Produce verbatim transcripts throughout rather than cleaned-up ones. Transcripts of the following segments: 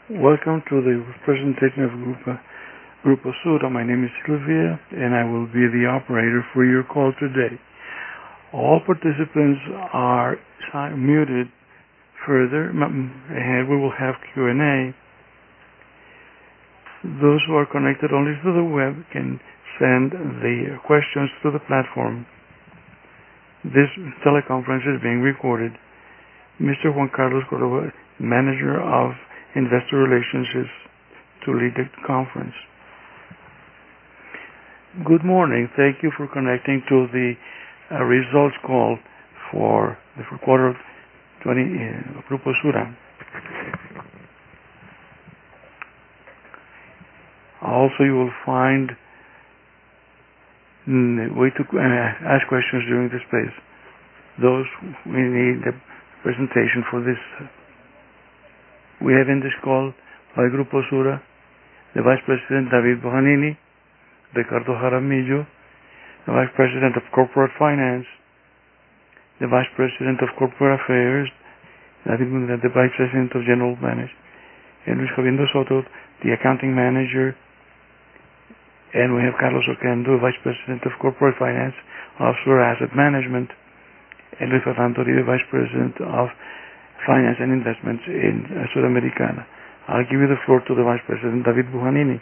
Welcome to the presentation of Grupo, Grupo Sura. My name is Silvia, and I will be the operator for your call today. All participants are muted. Further, and we will have Q and A. Those who are connected only to the web can send the questions to the platform. This teleconference is being recorded. Mister Juan Carlos Cordova, Manager of Investor Relations, is to lead the conference. Good morning. Thank you for connecting to the uh, results call for the quarter of twenty uh, Grupo Sura. Also, you will find a way to uh, ask questions during the space. Those we need the presentation for this. We have in this call by Grupo Sura the Vice President David Bohanini, Ricardo Jaramillo, the Vice President of Corporate Finance, the Vice President of Corporate Affairs, David Munera, the Vice President of General Management, and Luis Javier Soto, the Accounting Manager, and we have Carlos Oquendo, Vice President of Corporate Finance of Sura Asset Management, and Luis Fernando Uribe, Vice President of Finance and Investments in uh, Sudamericana. I'll give you the floor to the Vice President, David Bohanini.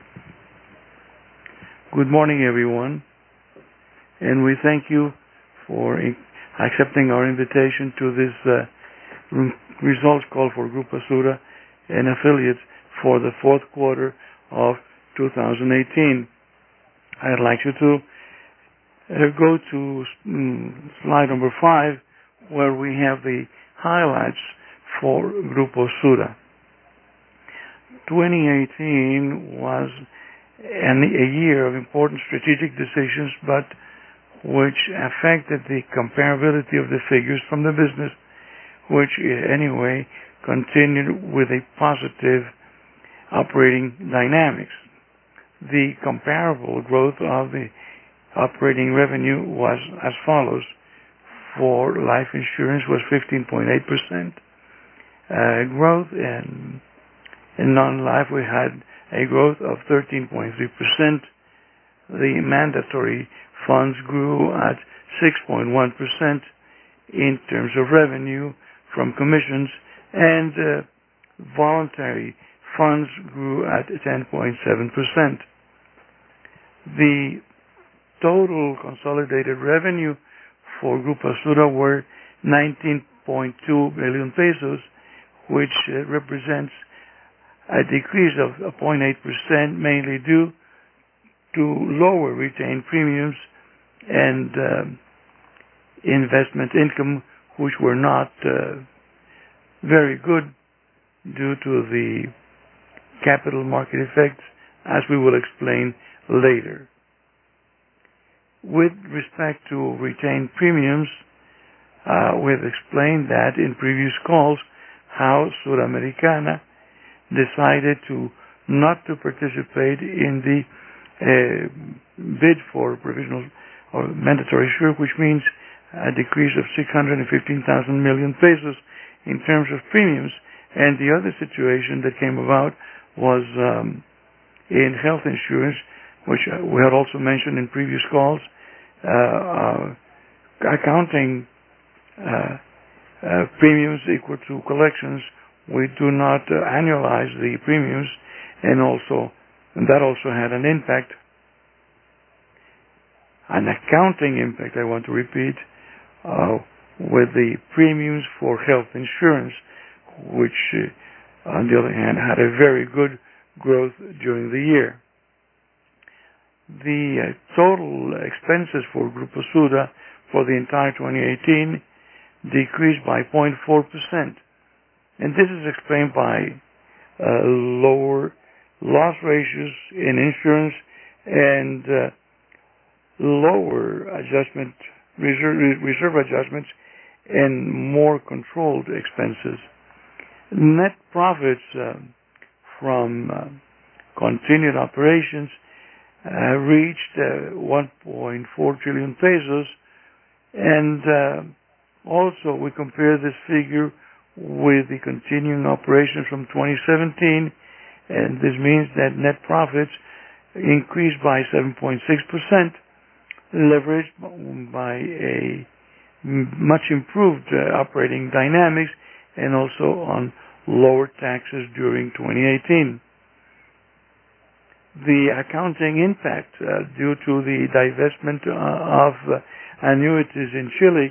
Good morning, everyone, and we thank you for accepting our invitation to this uh, results call for Grupo Sura and affiliates for the fourth quarter of two thousand eighteen. I'd like you to uh, go to um, slide number five, where we have the highlights for Grupo Sura. twenty eighteen was an, a year of important strategic decisions, but which affected the comparability of the figures from the business, which anyway continued with a positive operating dynamics. The comparable growth of the operating revenue was as follows. For life insurance was fifteen point eight percent uh, growth, and in non-life we had a growth of thirteen point three percent. The mandatory funds grew at six point one percent in terms of revenue from commissions, and uh, voluntary funds grew at ten point seven percent. The total consolidated revenue for Grupo Sura were nineteen point two billion pesos, which uh, represents a decrease of zero point eight percent, mainly due to lower retained premiums and uh, investment income, which were not uh, very good due to the capital market effects, as we will explain later. With respect to retained premiums, uh, we've explained that in previous calls how Sudamericana decided to not to participate in the uh, bid for provisional or mandatory sure, which means a decrease of six hundred fifteen thousand million pesos in terms of premiums. And the other situation that came about was um, in health insurance, which we had also mentioned in previous calls, uh, uh, accounting uh, uh, premiums equal to collections. We do not uh, annualize the premiums, and also and that also had an impact, an accounting impact, I want to repeat, uh, with the premiums for health insurance, which uh, on the other hand had a very good growth during the year. The uh, total expenses for Grupo Sura for the entire twenty eighteen decreased by zero point four percent. And this is explained by uh, lower loss ratios in insurance and uh, lower adjustment reserve, reserve adjustments and more controlled expenses. Net profits uh, from uh, continued operations uh, reached uh, one point four trillion pesos, and uh, also we compare this figure with the continuing operations from twenty seventeen, and this means that net profits increased by seven point six percent, leveraged by a much improved uh, operating dynamics and also on lower taxes during twenty eighteen. The accounting impact uh, due to the divestment uh, of uh, annuities in Chile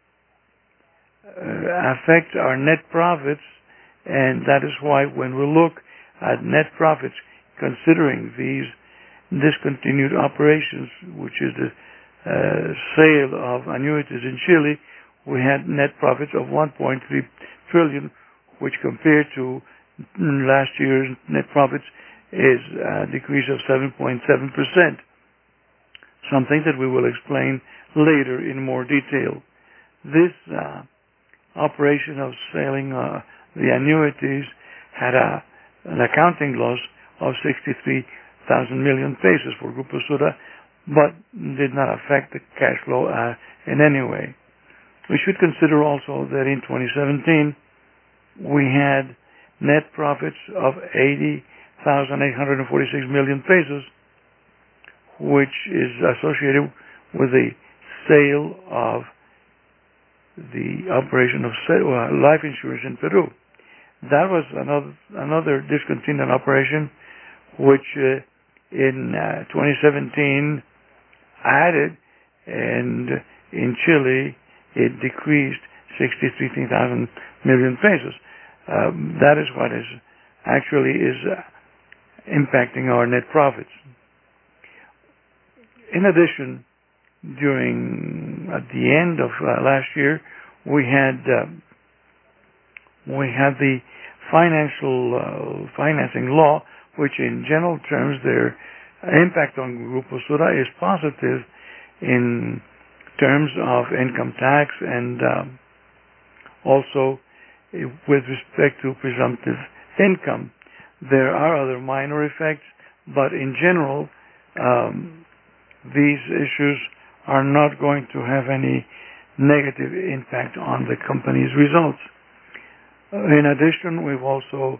uh, affects our net profits, and that is why when we look at net profits considering these discontinued operations, which is the uh, sale of annuities in Chile, we had net profits of one point three trillion, which compared to last year's net profits is a decrease of seven point seven percent, something that we will explain later in more detail. This uh, operation of selling uh, the annuities had a, an accounting loss of sixty-three thousand million pesos for Grupo Sura, but did not affect the cash flow uh, in any way. We should consider also that in twenty seventeen we had net profits of eighty thousand eight hundred forty-six million pesos, which is associated with the sale of the operation of life insurance in Peru. That was another another discontinued operation, which uh, in uh, twenty seventeen added, and in Chile it decreased sixty-three thousand million pesos. Um, that is what is actually is uh, impacting our net profits. In addition, during at the end of uh, last year, we had uh, we had the financial uh, financing law, which in general terms their impact on Grupo Sura is positive in terms of income tax and um, also with respect to presumptive income. There are other minor effects, but in general, um, these issues are not going to have any negative impact on the company's results. In addition, we've also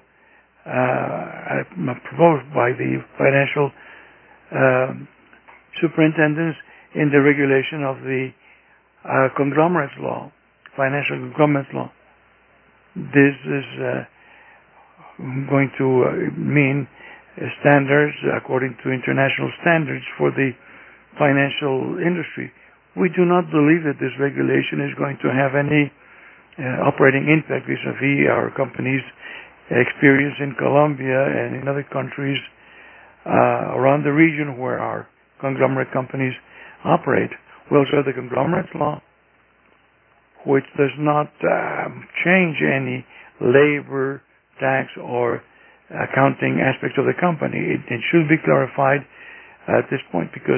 uh, proposed by the financial uh, superintendents in the regulation of the uh, conglomerates law, financial conglomerates law. This is uh, going to uh, mean uh, standards according to international standards for the financial industry. We do not believe that this regulation is going to have any uh, operating impact vis-a-vis our company's experience in Colombia and in other countries uh, around the region where our conglomerate companies operate. We also have the conglomerates law, which does not um, change any labor, tax, or accounting aspects of the company. It, it should be clarified at this point because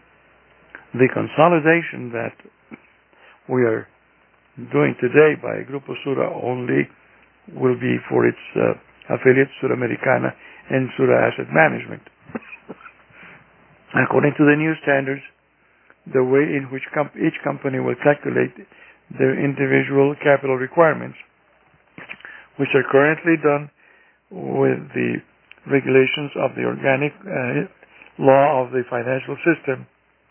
the consolidation that we are doing today by Grupo Sura only will be for its uh, affiliates, Suramericana and Sura Asset Management. According to the new standards, the way in which comp- each company will calculate their individual capital requirements, which are currently done with the regulations of the organic uh, law of the financial system,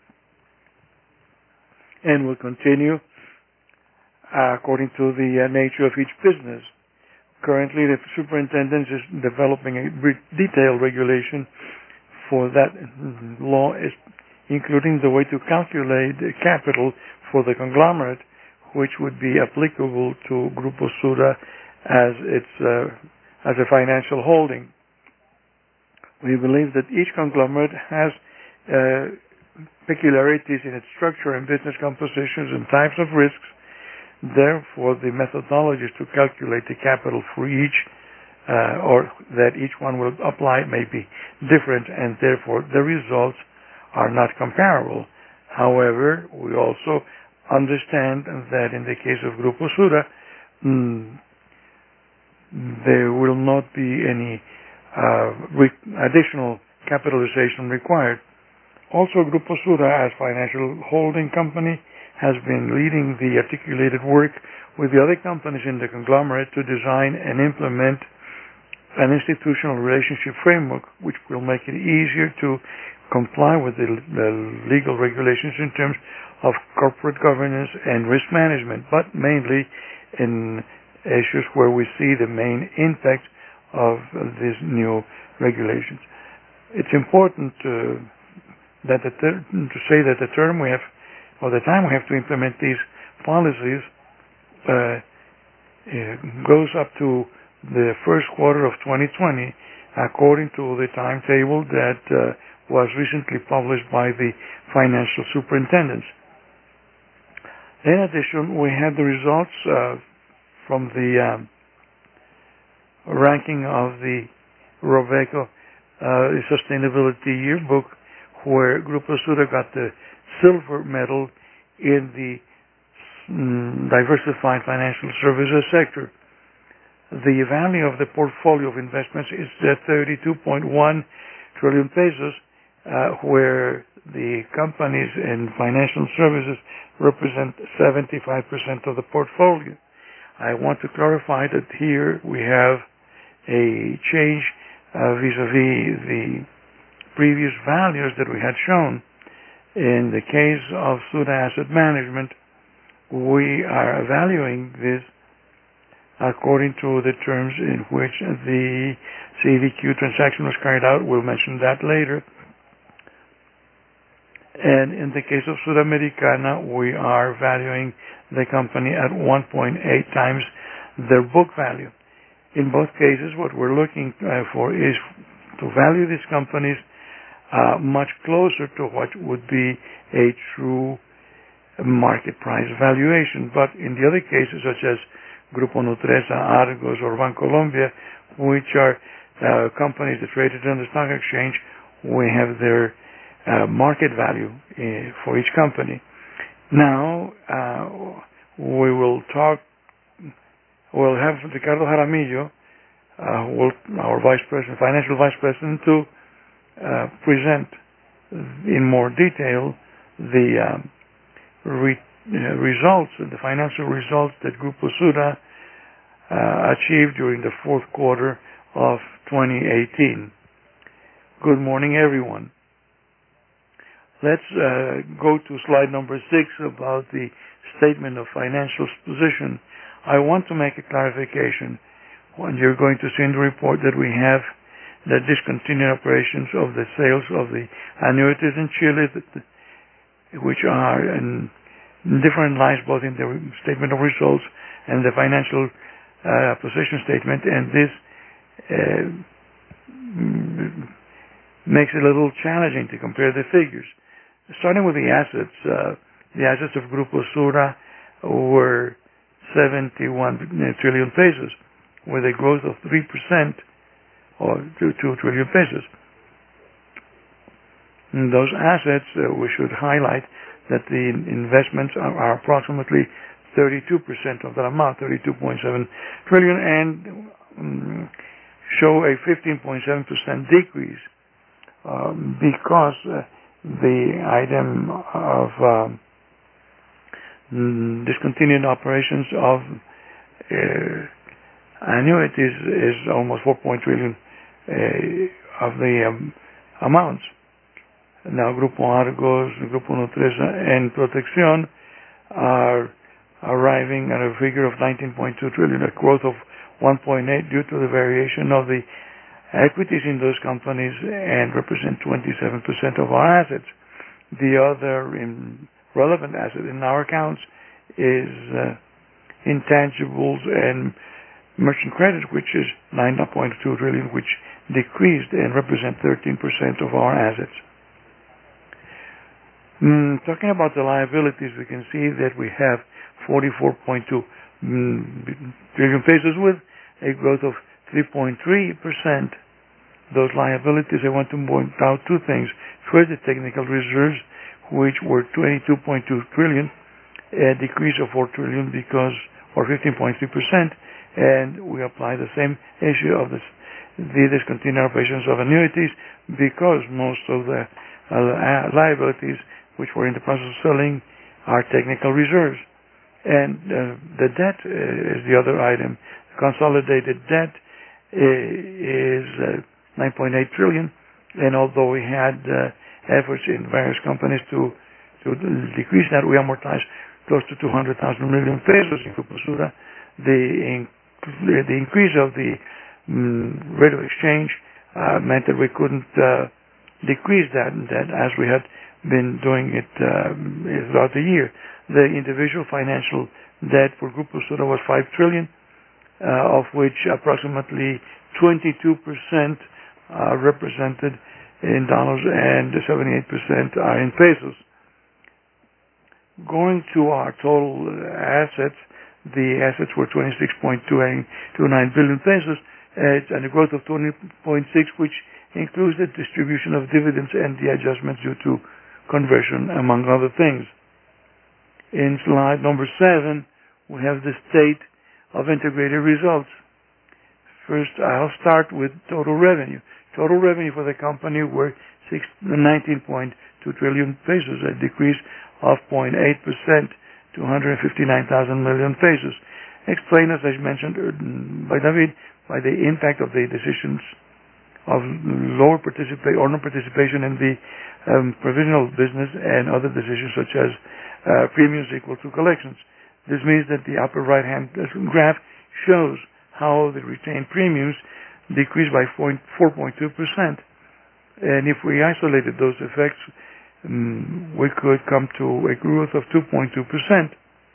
and will continue uh, according to the uh, nature of each business. Currently, the superintendent is developing a re- detailed regulation for that law, is including the way to calculate the capital for the conglomerate, which would be applicable to Grupo Sura as its uh, as a financial holding. We believe that each conglomerate has uh, peculiarities in its structure and business compositions and types of risks. Therefore, the methodologies to calculate the capital for each uh, or that each one will apply may be different, and therefore the results are not comparable. However, we also understand that in the case of Grupo Sura, mm, there will not be any uh, re- additional capitalization required. Also, Grupo Sura, as financial holding company, has been leading the articulated work with the other companies in the conglomerate to design and implement an institutional relationship framework which will make it easier to comply with the, the legal regulations in terms of corporate governance and risk management, but mainly in issues where we see the main impact of these new regulations. It's important uh, that the ter- to say that the term we have, or the time we have to implement these policies, uh, uh, goes up to the first quarter of twenty twenty, according to the timetable that uh, was recently published by the financial superintendents. In addition, we had the results uh, from the um, ranking of the Robeco uh, Sustainability Yearbook, where Grupo Sura got the silver medal in the mm, diversified financial services sector. The value of the portfolio of investments is at thirty-two point one trillion pesos, uh, where the companies in financial services represent seventy-five percent of the portfolio. I want to clarify that here we have a change uh, vis-a-vis the previous values that we had shown. In the case of Sura Asset Management, we are valuing this according to the terms in which the C D Q transaction was carried out. We'll mention that later. And in the case of Sudamericana, we are valuing the company at one point eight times their book value. In both cases, what we're looking uh, for is to value these companies uh, much closer to what would be a true market price valuation. But in the other cases, such as Grupo Nutresa, Argos, or Bancolombia, which are uh, companies that traded on the stock exchange, we have their uh, market value uh, for each company. Now, uh, we will talk, we'll have Ricardo Jaramillo, uh, will, our Vice President, Financial Vice President, to uh, present in more detail the um, re Uh, results, the financial results that Grupo Sura uh, achieved during the fourth quarter of twenty eighteen. Good morning, everyone. Let's uh, go to slide number six about the statement of financial position. I want to make a clarification. When you're going to see in the report that we have the discontinued operations of the sales of the annuities in Chile, which are in different lines, both in the statement of results and the financial uh, position statement, and this uh, makes it a little challenging to compare the figures. Starting with the assets, uh, the assets of Grupo Sura were seventy-one trillion pesos, with a growth of three percent, or two trillion pesos. And those assets, uh, we should highlight that the investments are, are approximately thirty-two percent of that amount, thirty-two point seven trillion, and um, show a fifteen point seven percent decrease uh, because uh, the item of um, discontinued operations of uh, annuities is almost four point trillion uh, of the um, amounts. Now, Grupo Argos, Grupo Nutresa, and Protección are arriving at a figure of nineteen point two trillion, a growth of one point eight due to the variation of the equities in those companies, and represent twenty-seven percent of our assets. The other relevant asset in our accounts is uh, intangibles and merchant credit, which is nine point two trillion, which decreased and represent thirteen percent of our assets. Mm, talking about the liabilities, we can see that we have forty-four point two mm, trillion pesos with a growth of three point three percent. Those liabilities, I want to point out two things. First, the technical reserves, which were twenty-two point two trillion, a decrease of four trillion because, or fifteen point three percent, and we apply the same issue of this, the discontinued operations of annuities, because most of the uh, liabilities which were in the process of selling are technical reserves. And uh, the debt uh, is the other item. Consolidated debt is uh, nine point eight trillion, and although we had uh, efforts in various companies to to decrease that, we amortized close to two hundred thousand million pesos in Grupo Sura. The, in, the increase of the um, rate of exchange uh, meant that we couldn't uh, decrease that, that as we had been doing it uh, throughout the year. The individual financial debt for Grupo Sura was five trillion, uh, of which approximately twenty-two percent are represented in dollars and seventy-eight percent are in pesos. Going to our total assets, the assets were twenty-six point two nine billion pesos, and a growth of twenty point six, which includes the distribution of dividends and the adjustments due to conversion, among other things. In slide number seven, we have the state of integrated results. First, I'll start with total revenue. Total revenue for the company were nineteen point two trillion pesos, a decrease of zero point eight percent to one hundred fifty-nine thousand million pesos. Explained, as I mentioned by David, by the impact of the decisions of lower participation or no participation in the um, provisional business and other decisions such as uh, premiums equal to collections. This means that the upper right-hand graph shows how the retained premiums decreased by four point two percent. And if we isolated those effects, um, we could come to a growth of two point two percent.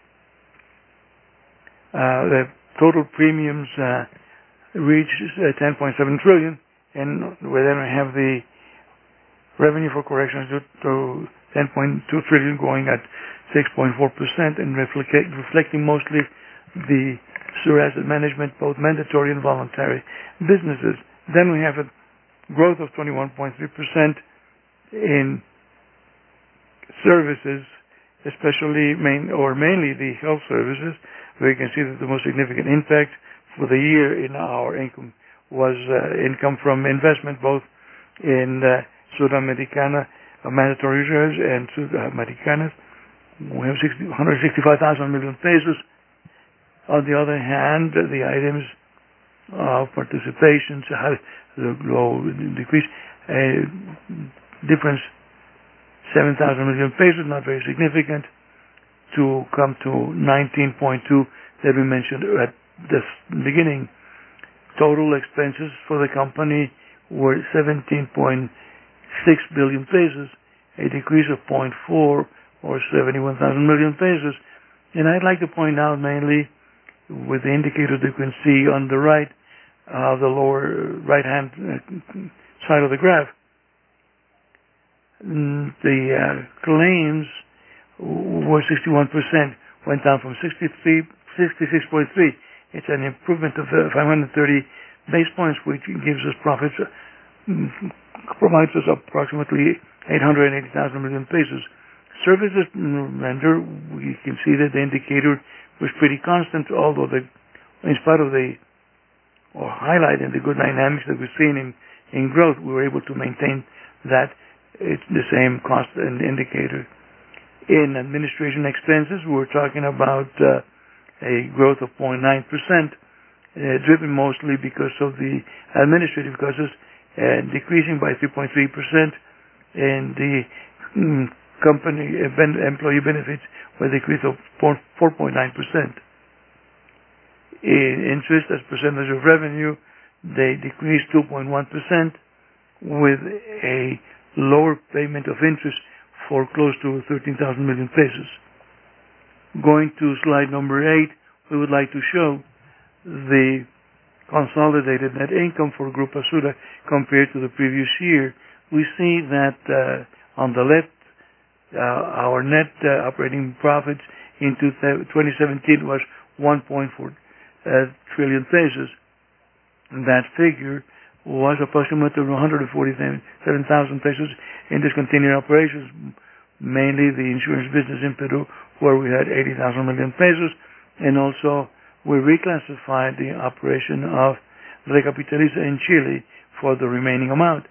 Uh, the total premiums uh, reached uh, ten point seven trillion, and we then have the revenue for corrections due to ten point two trillion, growing at six point four percent, and reflect, reflecting mostly the Sura Asset Management, both mandatory and voluntary businesses. Then we have a growth of twenty-one point three percent in services, especially main or mainly the health services, where you can see that the most significant impact for the year in our income was uh, income from investment, both in uh, Sudamericana uh, mandatory reserves and Sudamericanas. We have one hundred sixty-five thousand million pesos. On the other hand, the items of participations had a low decrease, a difference seven thousand million pesos, not very significant, to come to nineteen point two that we mentioned at the beginning. Total expenses for the company were seventeen point six billion pesos, a decrease of zero point four or seventy-one thousand million pesos. And I'd like to point out mainly with the indicator that you can see on the right, uh, the lower right-hand side of the graph. The uh, claims were sixty-one percent, went down from sixty-three, sixty-six point three. It's an improvement of uh, five hundred thirty base points, which gives us profits, uh, provides us approximately eight hundred eighty thousand million pesos. Services render, we can see that the indicator was pretty constant, although the, in spite of the, or highlighting the good dynamics that we've seen in, in growth, we were able to maintain that. It's the same cost and indicator. In administration expenses, we're talking about uh, a growth of zero point nine percent, uh, driven mostly because of the administrative costs, uh, decreasing by three point three percent, and the mm, company uh, ben- employee benefits were decreased of four point nine percent. In interest as percentage of revenue, they decreased two point one percent, with a lower payment of interest for close to thirteen thousand million pesos. Going to slide number eight, we would like to show the consolidated net income for Grupo Sura compared to the previous year. We see that uh, on the left, uh, our net uh, operating profits in twenty seventeen was one point four uh, trillion pesos. That figure was approximately one hundred forty-seven thousand pesos in discontinued operations, mainly the insurance business in Peru, where we had eighty thousand million pesos, and also we reclassified the operation of Recapitaliza in Chile for the remaining amount.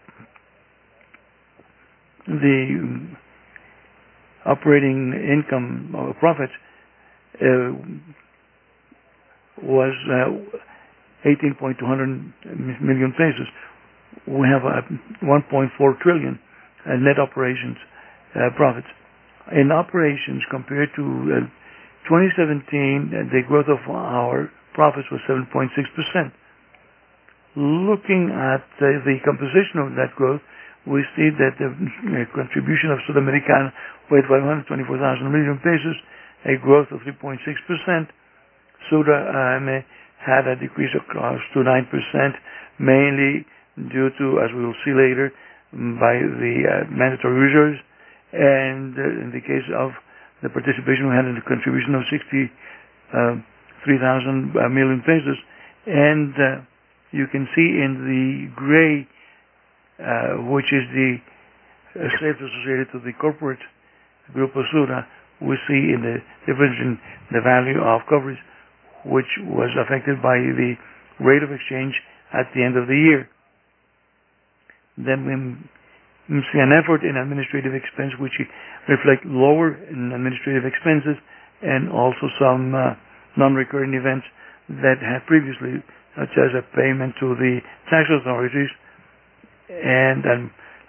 The operating income or profits uh, was uh, eighteen point two hundred million pesos. We have a one point four trillion uh, net operations uh, profits. In operations compared to uh, twenty seventeen, uh, the growth of our profits was seven point six percent. Looking at uh, the composition of that growth, we see that the uh, contribution of Sudamericana with five hundred twenty-four thousand million pesos, a growth of three point six percent. Suda um, had a decrease of close to nine percent, mainly due to, as we will see later, by the uh, mandatory reserves, and uh, in the case of the participation, we had a contribution of sixty-three thousand uh, million pesos, and uh, you can see in the gray, uh, which is the uh, sales associated to the corporate group of Suda, we see in the difference in the value of coverage, which was affected by the rate of exchange at the end of the year. Then we see an effort in administrative expense, which reflect lower in administrative expenses, and also some uh, non-recurring events that had previously, such as a payment to the tax authorities, and um,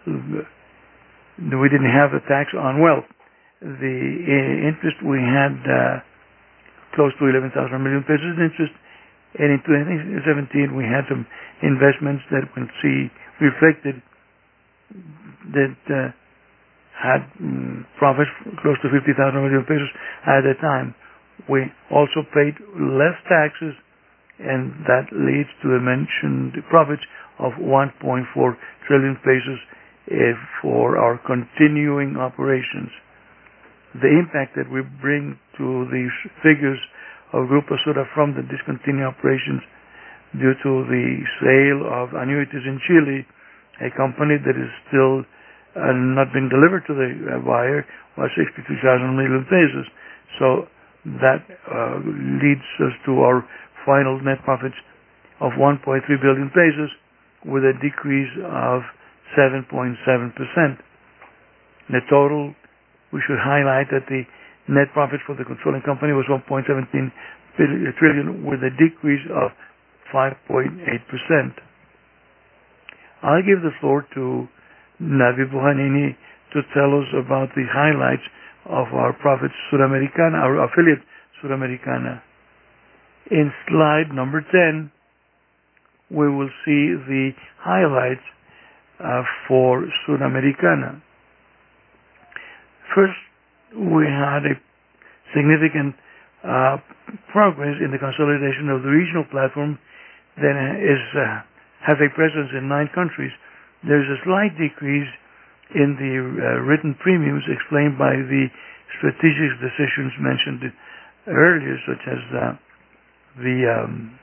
we didn't have a tax on wealth. The uh, interest, we had uh, close to eleven thousand million pesos in interest, and in twenty seventeen we had some investments that we can see reflected that uh, had um, profits close to fifty thousand million pesos at the time. We also paid less taxes, and that leads to the mentioned profits of one point four trillion pesos uh, for our continuing operations. The impact that we bring to these figures of Grupo Suda from the discontinued operations due to the sale of annuities in Chile, a company that is still uh, not been delivered to the uh, buyer, was sixty-two thousand million pesos. So that uh, leads us to our final net profits of one point three billion pesos, with a decrease of seven point seven percent. The total, we should highlight that the net profit for the controlling company was one point one seven trillion, with a decrease of five point eight percent. I'll give the floor to Navi Buhanini to tell us about the highlights of our profits Sudamericana, our affiliate Sudamericana. In slide number ten, we will see the highlights uh, for Sudamericana. First, we had a significant uh, progress in the consolidation of the regional platform that is uh, has a presence in nine countries. There's a slight decrease in the uh, written premiums, explained by the strategic decisions mentioned earlier, such as uh, the um,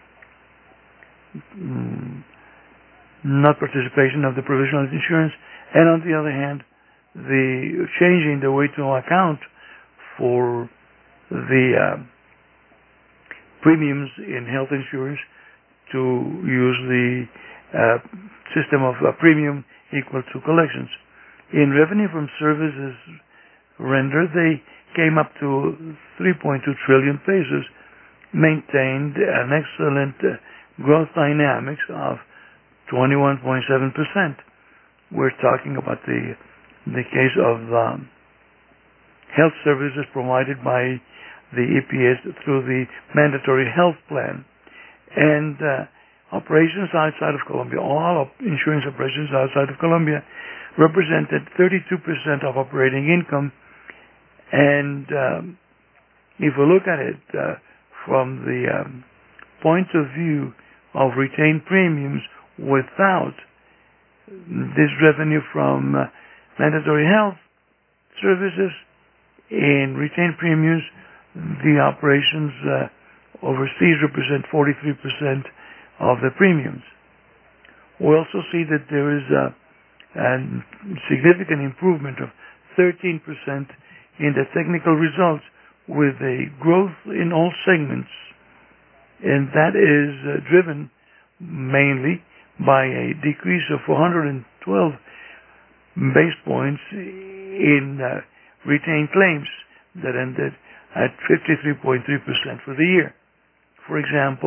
mm, not participation of the provisional insurance, and on the other hand, the changing the way to account for the uh, premiums in health insurance to use the uh, system of uh, premium equal to collections. In revenue from services rendered, they came up to three point two trillion pesos, maintained an excellent uh, growth dynamics of twenty-one point seven percent. We're talking about the the case of um, health services provided by the E P S through the mandatory health plan, and uh, operations outside of Colombia, all of insurance operations outside of Colombia, represented thirty-two percent of operating income. And um, if we look at it uh, from the um, point of view of retained premiums, without this revenue from uh, mandatory health services in retained premiums, the operations uh, overseas represent forty-three percent of the premiums. We also see that there is a, a significant improvement of thirteen percent in the technical results, with a growth in all segments, and that is uh, driven mainly by a decrease of four hundred twelve base points in uh, retained claims that ended at fifty-three point three percent for the year. For example,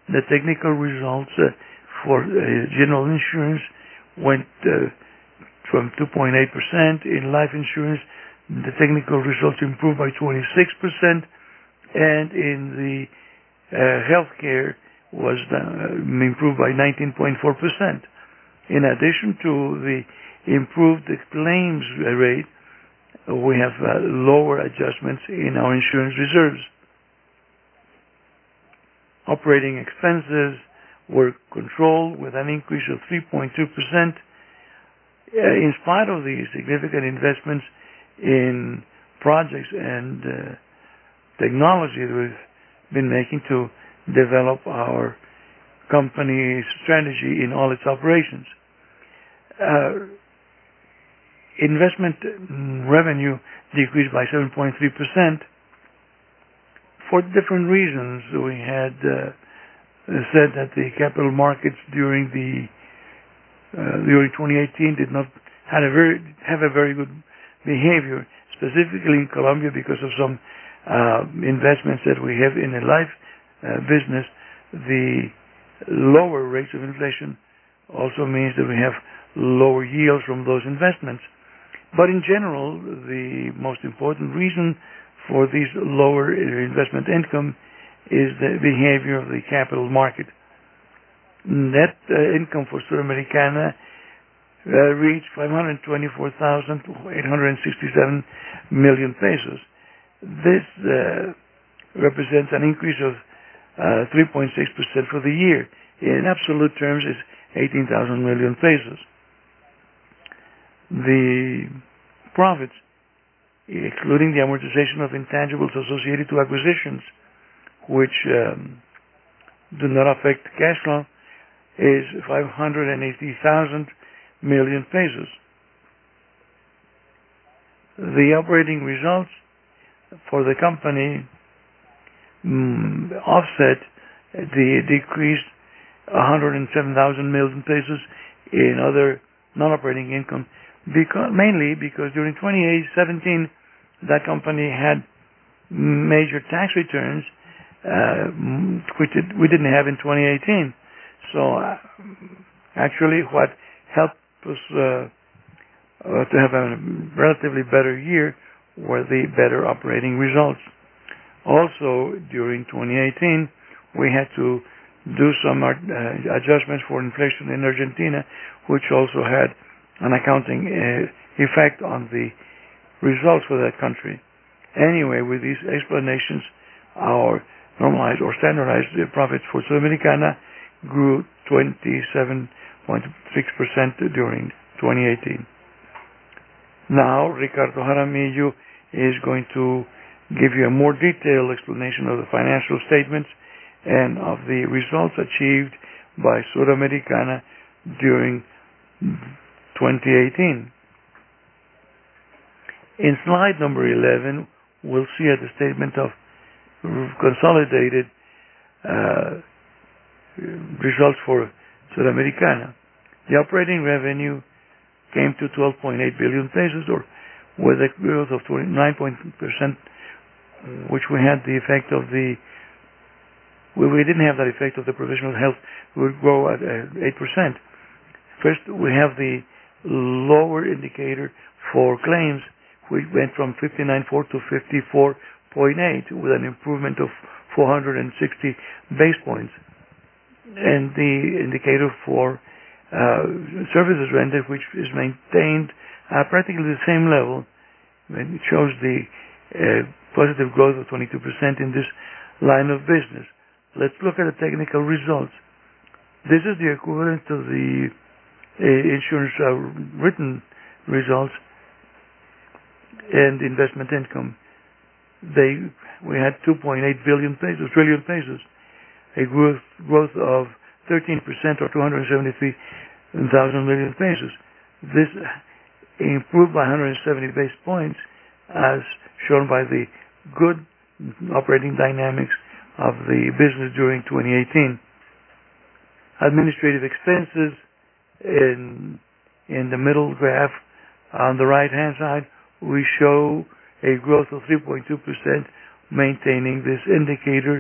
The technical results uh, for uh, general insurance went uh, from two point eight percent. In life insurance, the technical results improved by twenty-six percent, and in the uh, healthcare was uh, improved by nineteen point four percent. In addition to the improved claims rate, we have uh, lower adjustments in our insurance reserves. Operating expenses were controlled with an increase of three point two percent uh, in spite of the significant investments in projects and uh, technology that we've been making to develop our company's strategy in all its operations. Uh, investment revenue decreased by seven point three percent. For different reasons. We had uh, said that the capital markets during the uh, during twenty eighteen did not had a very have a very good behavior, specifically in Colombia because of some uh, investments that we have in the life uh, business. The lower rates of inflation also means that we have lower yields from those investments. But in general, the most important reason for this lower investment income is the behavior of the capital market. Net uh, income for Suramericana uh, reached five hundred twenty-four thousand eight hundred sixty-seven million pesos. This uh, represents an increase of uh, three point six percent for the year. In absolute terms, it's eighteen thousand million pesos. The profits, excluding the amortization of intangibles associated to acquisitions, which um, do not affect cash flow, is five hundred eighty thousand million pesos. The operating results for the company um, offset the decreased one hundred seven thousand million pesos in other non-operating income, because, mainly because during twenty seventeen that company had major tax returns uh, which it, we didn't have in twenty eighteen. So uh, actually what helped us uh, uh, to have a relatively better year were the better operating results. Also during twenty eighteen we had to do some uh, adjustments for inflation in Argentina, which also had an accounting uh, effect on the results for that country. Anyway, with these explanations, our normalized or standardized profits for Sudamericana grew twenty-seven point six percent during twenty eighteen. Now, Ricardo Jaramillo is going to give you a more detailed explanation of the financial statements and of the results achieved by Sudamericana during twenty eighteen. In slide number eleven, we'll see at the statement of consolidated uh, results for Sudamericana. The operating revenue came to twelve point eight billion pesos, or with a growth of twenty-nine percent, which we had the effect of the we, we didn't have that effect of the provisional health. We would grow at uh, eight percent. First, we have the lower indicator for claims, which went from fifty-nine point four to fifty-four point eight, with an improvement of four hundred sixty base points. And the indicator for uh, services rendered, which is maintained at practically the same level, and it shows the uh, positive growth of twenty-two percent in this line of business. Let's look at the technical results. This is the equivalent to the uh, insurance uh, written results and investment income. They we had two point eight billion pesos, trillion pesos, a growth growth of thirteen percent, or two hundred seventy-three thousand million pesos. This improved by one hundred seventy base points, as shown by the good operating dynamics of the business during twenty eighteen. Administrative expenses in in the middle graph on the right hand side, we show a growth of three point two percent, maintaining this indicator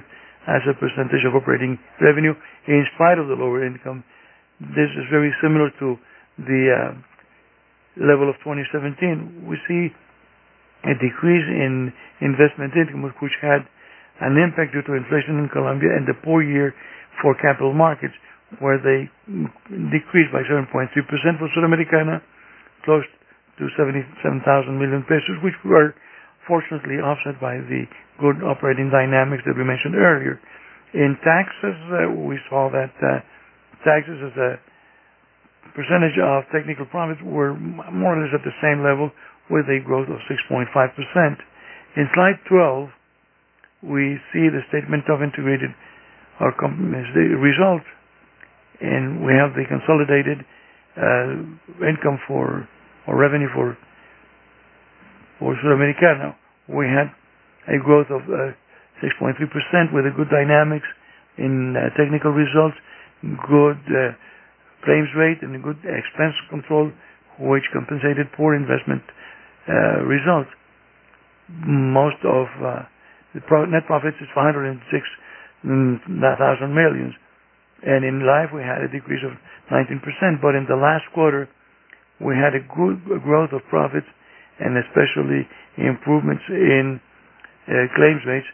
as a percentage of operating revenue in spite of the lower income. This is very similar to the uh, level of twenty seventeen. We see a decrease in investment income, which had an impact due to inflation in Colombia and the poor year for capital markets, where they decreased by seven point three percent for Sudamericana, close to seventy-seven thousand million pesos, which were fortunately offset by the good operating dynamics that we mentioned earlier. In taxes, uh, we saw that uh, taxes as a percentage of technical profits were more or less at the same level, with a growth of six point five percent. In slide twelve, we see the statement of integrated our company's result, and we have the consolidated uh, income for or revenue for for Sudamericana. We had a growth of uh, six point three percent with a good dynamics in uh, technical results, good uh, claims rate, and a good expense control, which compensated poor investment uh, results. Most of uh, the pro- net profits is five hundred six thousand millions, and in life we had a decrease of nineteen percent. But in the last quarter, we had a good growth of profits, and especially improvements in uh, claims rates.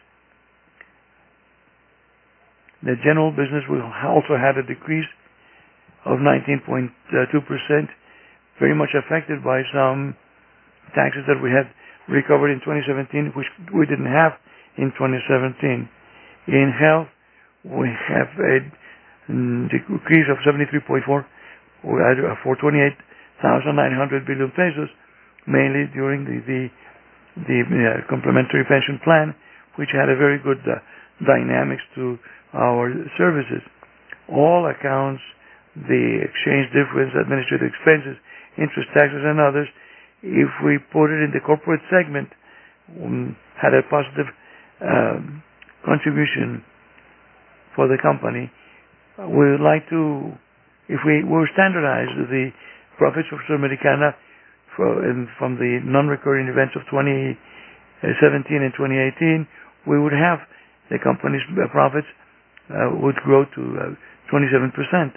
The general business we also had a decrease of nineteen point two percent, very much affected by some taxes that we had recovered in twenty seventeen, which we didn't have in twenty seventeen. In health, we have a decrease of seventy-three point four for twenty-eight thousand nine hundred billion pesos, mainly during the the, the uh, complementary pension plan, which had a very good uh, dynamics to our services. All accounts, the exchange difference, administrative expenses, interest, taxes, and others, if we put it in the corporate segment, um, had a positive um, contribution for the company. We would like to, if we were standardized the profits of Sudamericana for, in, from the non-recurring events of twenty seventeen and twenty eighteen, we would have the company's profits uh, would grow to uh, twenty-seven percent.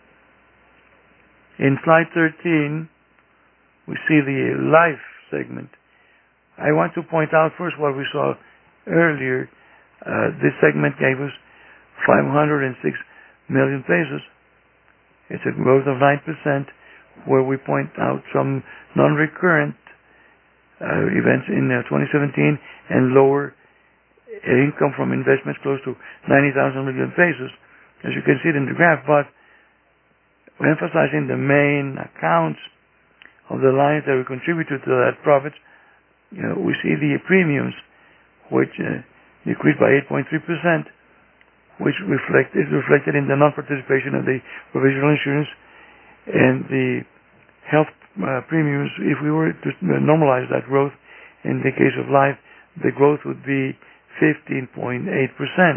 In slide thirteen, we see the life segment. I want to point out first what we saw earlier. Uh, this segment gave us five hundred six million pesos. It's a growth of nine percent, where we point out some non-recurrent uh, events in uh, twenty seventeen and lower income from investments close to ninety thousand million pesos, as you can see it in the graph. But we're emphasizing the main accounts of the lines that we contributed to that profit. You know, we see the premiums, which uh, decreased by eight point three percent, which reflect is reflected in the non-participation of the provisional insurance, and the health uh, premiums. If we were to normalize that growth, in the case of life, the growth would be fifteen point eight percent.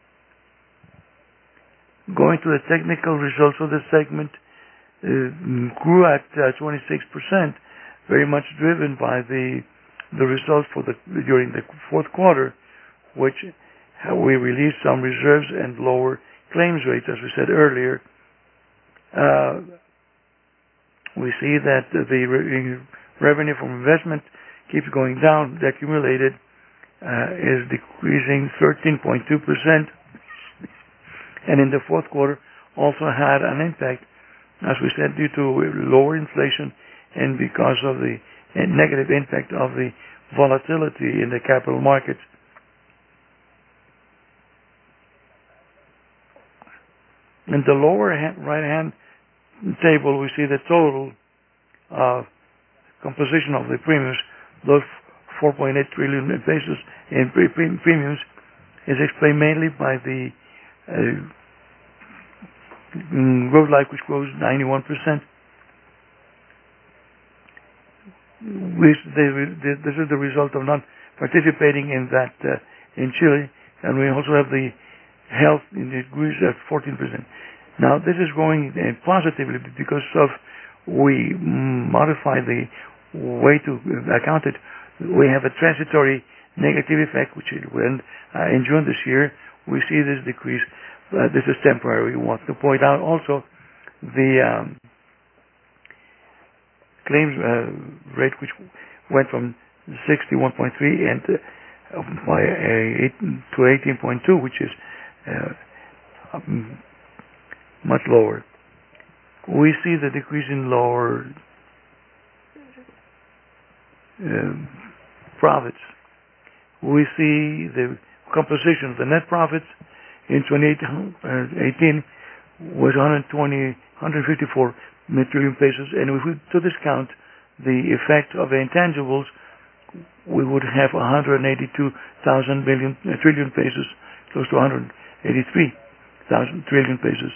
Going to the technical results of the segment, uh, grew at uh, twenty-six percent, very much driven by the the results for the during the fourth quarter, which we released some reserves and lower claims rates, as we said earlier. Uh, we see that the re- revenue from investment keeps going down. The accumulated uh, is decreasing thirteen point two percent, and in the fourth quarter also had an impact, as we said, due to lower inflation and because of the negative impact of the volatility in the capital markets. In the lower hand, right-hand table, we see the total uh, composition of the premiums. Those four point eight trillion pesos in pre- pre- premiums is explained mainly by the uh, Growth Life, which grows ninety-one percent. Which they, they, this is the result of not participating in that uh, in Chile, and we also have the health in the Greece at fourteen percent. Now this is growing uh, positively because of we modify the way to account it. We have a transitory negative effect, which went uh, in June this year, we see this decrease. Uh, this is temporary. We want to point out also the um, claims uh, rate, which went from sixty-one point three and uh, by uh, eight to eighteen point two, which is uh, um, much lower. We see the decrease in lower uh, profits. We see the composition of the net profits in twenty eighteen was one hundred twenty, one hundred fifty-four trillion pesos, and if we to discount the effect of the intangibles, we would have one hundred eighty-two thousand billion uh, trillion pesos, close to one hundred eighty-three thousand trillion pesos.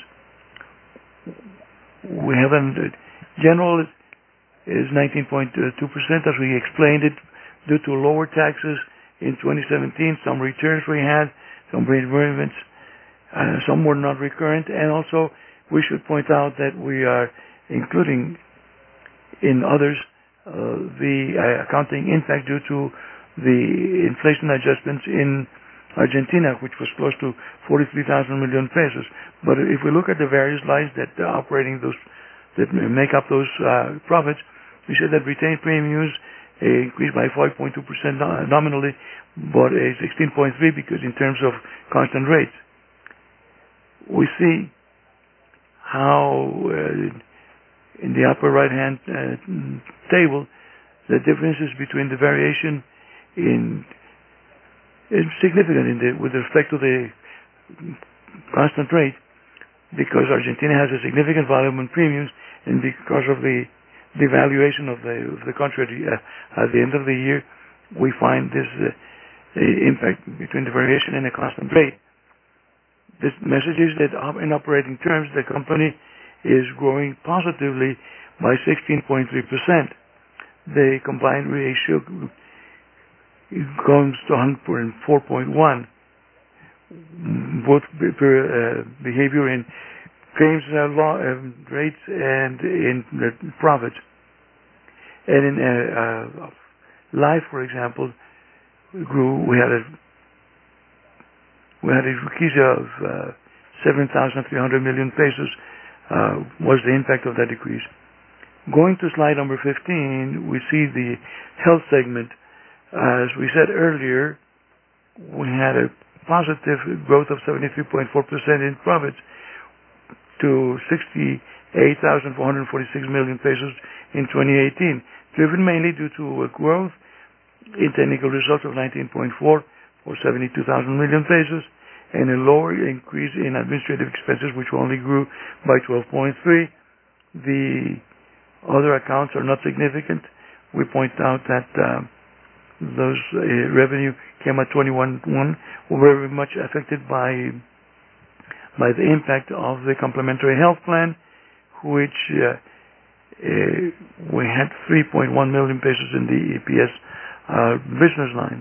We have a general is nineteen point two percent, as we explained it, due to lower taxes in twenty seventeen. Some returns we had, some reimbursements, uh, some were not recurrent, and also we should point out that we are including in others uh, the uh, accounting impact due to the inflation adjustments in Argentina, which was close to forty-three thousand million pesos. But if we look at the various lines that are operating those, that make up those uh, profits, we said that retained premiums uh, increased by five point two percent nominally, but uh, sixteen point three because in terms of constant rates. We see how uh, in the upper right-hand uh, table, the differences between the variation in is significant in the, with respect to the constant rate, because Argentina has a significant volume in premiums, and because of the devaluation of the of the country uh, at the end of the year, we find this uh, impact between the variation and the constant rate. This message is that in operating terms, the company is growing positively by sixteen point three percent. The combined ratio comes to one hundred four point one. Both uh, behavior in claims uh, law, uh, rates and in the profits. And in uh, uh, life, for example, we grew. We had a we had a decrease of uh, seven thousand three hundred million pesos. Uh, was the impact of that decrease. Going to slide number fifteen, we see the health segment. As we said earlier, we had a positive growth of seventy-three point four percent in profits to sixty-eight thousand four hundred forty-six million pesos in twenty eighteen, driven mainly due to a growth in technical results of nineteen point four or seventy-two thousand million pesos, and a lower increase in administrative expenses, which only grew by twelve point three. The other accounts are not significant. We point out that um, those uh, revenue came at twenty-one point one, were very much affected by by the impact of the complementary health plan, which uh, uh, we had three point one million pesos in the E P S uh, business line.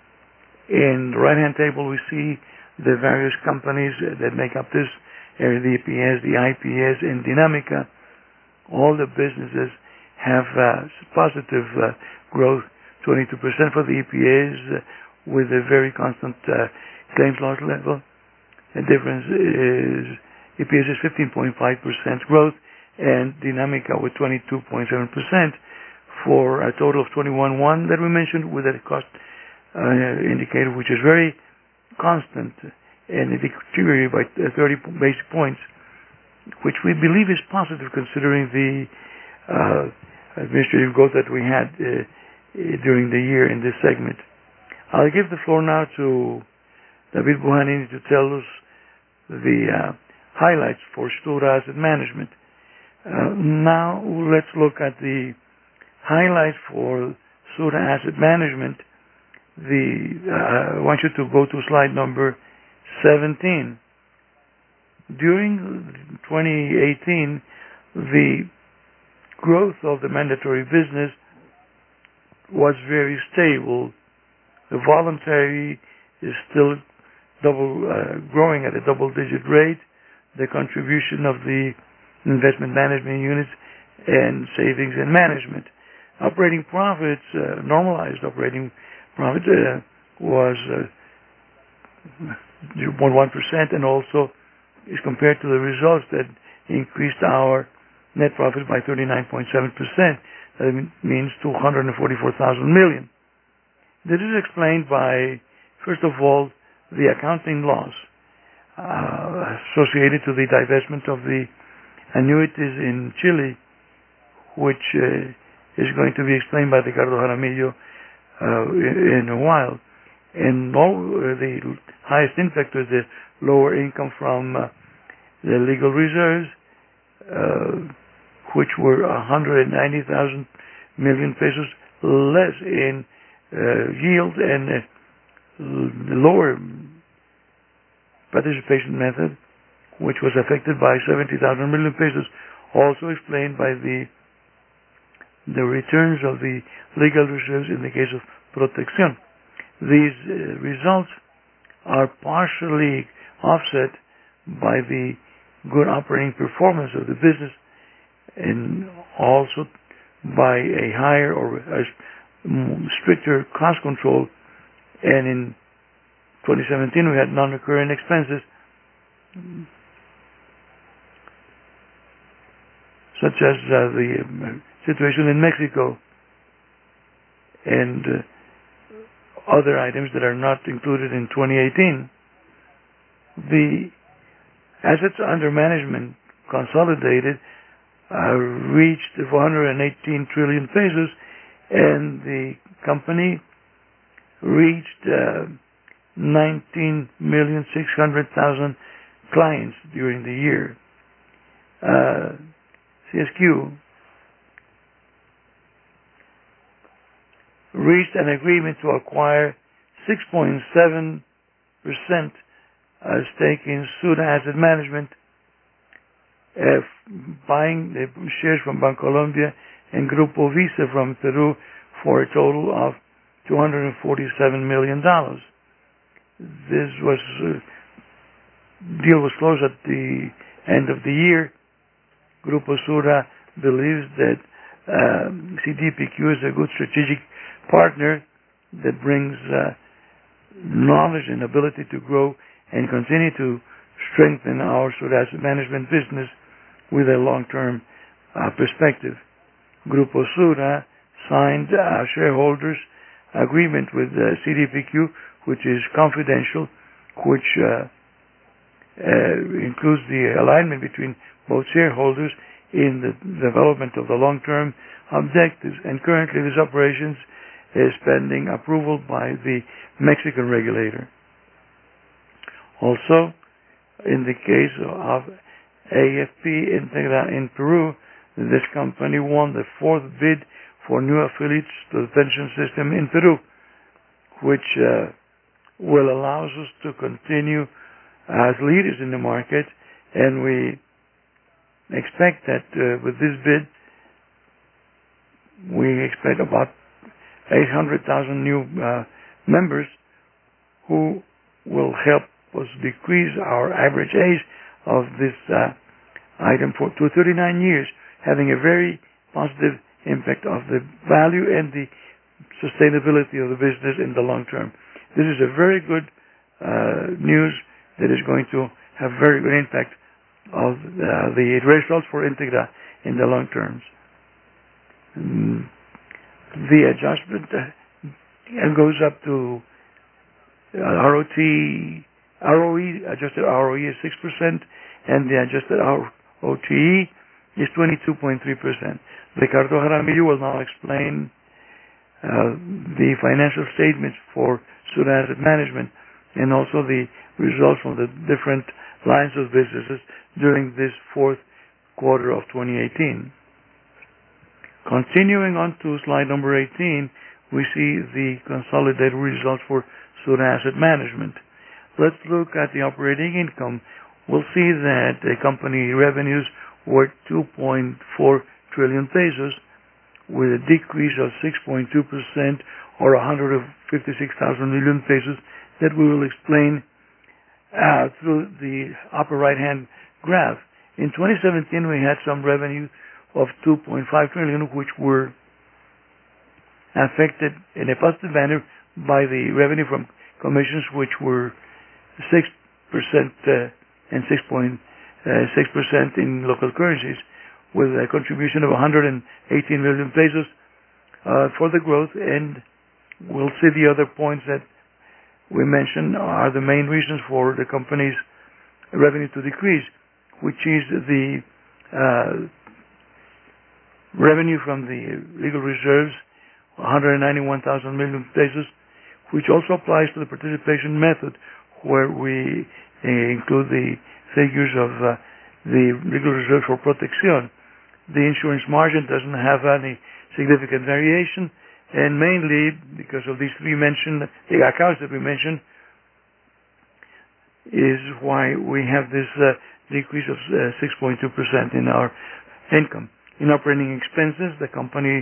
In the right-hand table, we see the various companies that make up this area, the E P S, the I P S, and Dinamica. All the businesses have uh, positive uh, growth, twenty-two percent for the E P S, uh, with a very constant uh, claims loss level. The difference is E P S is fifteen point five percent growth, and Dinamica with twenty-two point seven percent, for a total of twenty-one point one that we mentioned, with a cost uh, indicator which is very constant, and it deteriorated by thirty basic points, which we believe is positive considering the uh, administrative growth that we had uh, during the year in this segment. I'll give the floor now to David Buhanini to tell us the uh, highlights for Sura Asset Management. Uh, now let's look at the highlights for Sura Asset Management. The uh, I want you to go to slide number seventeen. During twenty eighteen, the growth of the mandatory business was very stable. The voluntary is still double uh, growing at a double-digit rate. The contribution of the investment management units and savings and management. Operating profits, uh, normalized operating profit uh, was uh, zero point one percent, and also is compared to the results that increased our net profit by thirty-nine point seven percent. That means two hundred forty-four thousand million. This is explained by, first of all, the accounting loss uh, associated to the divestment of the annuities in Chile, which uh, is going to be explained by Ricardo Jaramillo uh, in, in a while. And all, uh, the highest impact was the lower income from uh, the legal reserves, uh, which were one hundred ninety thousand million pesos less in uh, yield, and uh, lower participation method, which was affected by seventy thousand million pesos, also explained by the the returns of the legal reserves in the case of Protección. These uh, results are partially offset by the good operating performance of the business, and also by a higher or a stricter cost control. And in twenty seventeen we had non-recurring expenses such as uh, the uh, situation in Mexico and uh, other items that are not included in twenty eighteen. The assets under management consolidated uh, reached four hundred eighteen trillion pesos, and the company reached uh, nineteen million six hundred thousand clients during the year. Uh, C S Q reached an agreement to acquire six point seven percent uh, stake in Sura Asset Management, uh, buying the shares from Bancolombia and Grupo Visa from Peru for a total of two hundred forty-seven million dollars. This was uh, deal was closed at the end of the year. Grupo Sura believes that uh, C D P Q is a good strategic partner that brings uh, knowledge and ability to grow and continue to strengthen our Sura Asset Management business with a long-term uh, perspective. Grupo Sura signed a shareholders agreement with uh, C D P Q, which is confidential, which uh, uh, includes the alignment between both shareholders in the development of the long-term objectives, and currently this operations is pending approval by the Mexican regulator. Also, in the case of A F P Integra in Peru, this company won the fourth bid for new affiliates to the pension system in Peru, which uh, will allow us to continue as leaders in the market, and we expect that uh, with this bid, we expect about eight hundred thousand new uh, members who will help us decrease our average age of this uh, item for, to thirty-nine years, having a very positive impact of the value and the sustainability of the business in the long term. This is a very good uh, news that is going to have very good impact of uh, the results for Integra in the long terms. Mm. The adjustment uh, goes up to uh, R O T, R O E, adjusted R O E is six percent, and the adjusted R O T E is twenty-two point three percent. Ricardo Jaramillo will now explain uh, the financial statements for Sura Asset Management and also the results from the different lines of businesses during this fourth quarter of twenty eighteen. Continuing on to slide number eighteen, we see the consolidated results for Sura Asset Management. Let's look at the operating income. We'll see that the company revenues were two point four trillion pesos, with a decrease of six point two percent or one hundred fifty-six thousand million pesos that we will explain uh, through the upper right-hand graph. In twenty seventeen, we had some revenue of two point five trillion, which were affected in a positive manner by the revenue from commissions, which were six percent uh, and six point six percent in local currencies, with a contribution of one hundred eighteen million pesos uh, for the growth. And we'll see the other points that we mentioned are the main reasons for the company's revenue to decrease, which is the uh, revenue from the legal reserves, one hundred ninety-one thousand million pesos, which also applies to the participation method, where we uh, include the figures of uh, the legal reserves for protección. The insurance margin doesn't have any significant variation, and mainly because of these three mentioned, the accounts that we mentioned, is why we have this uh, decrease of uh, six point two percent in our income. In operating expenses, the company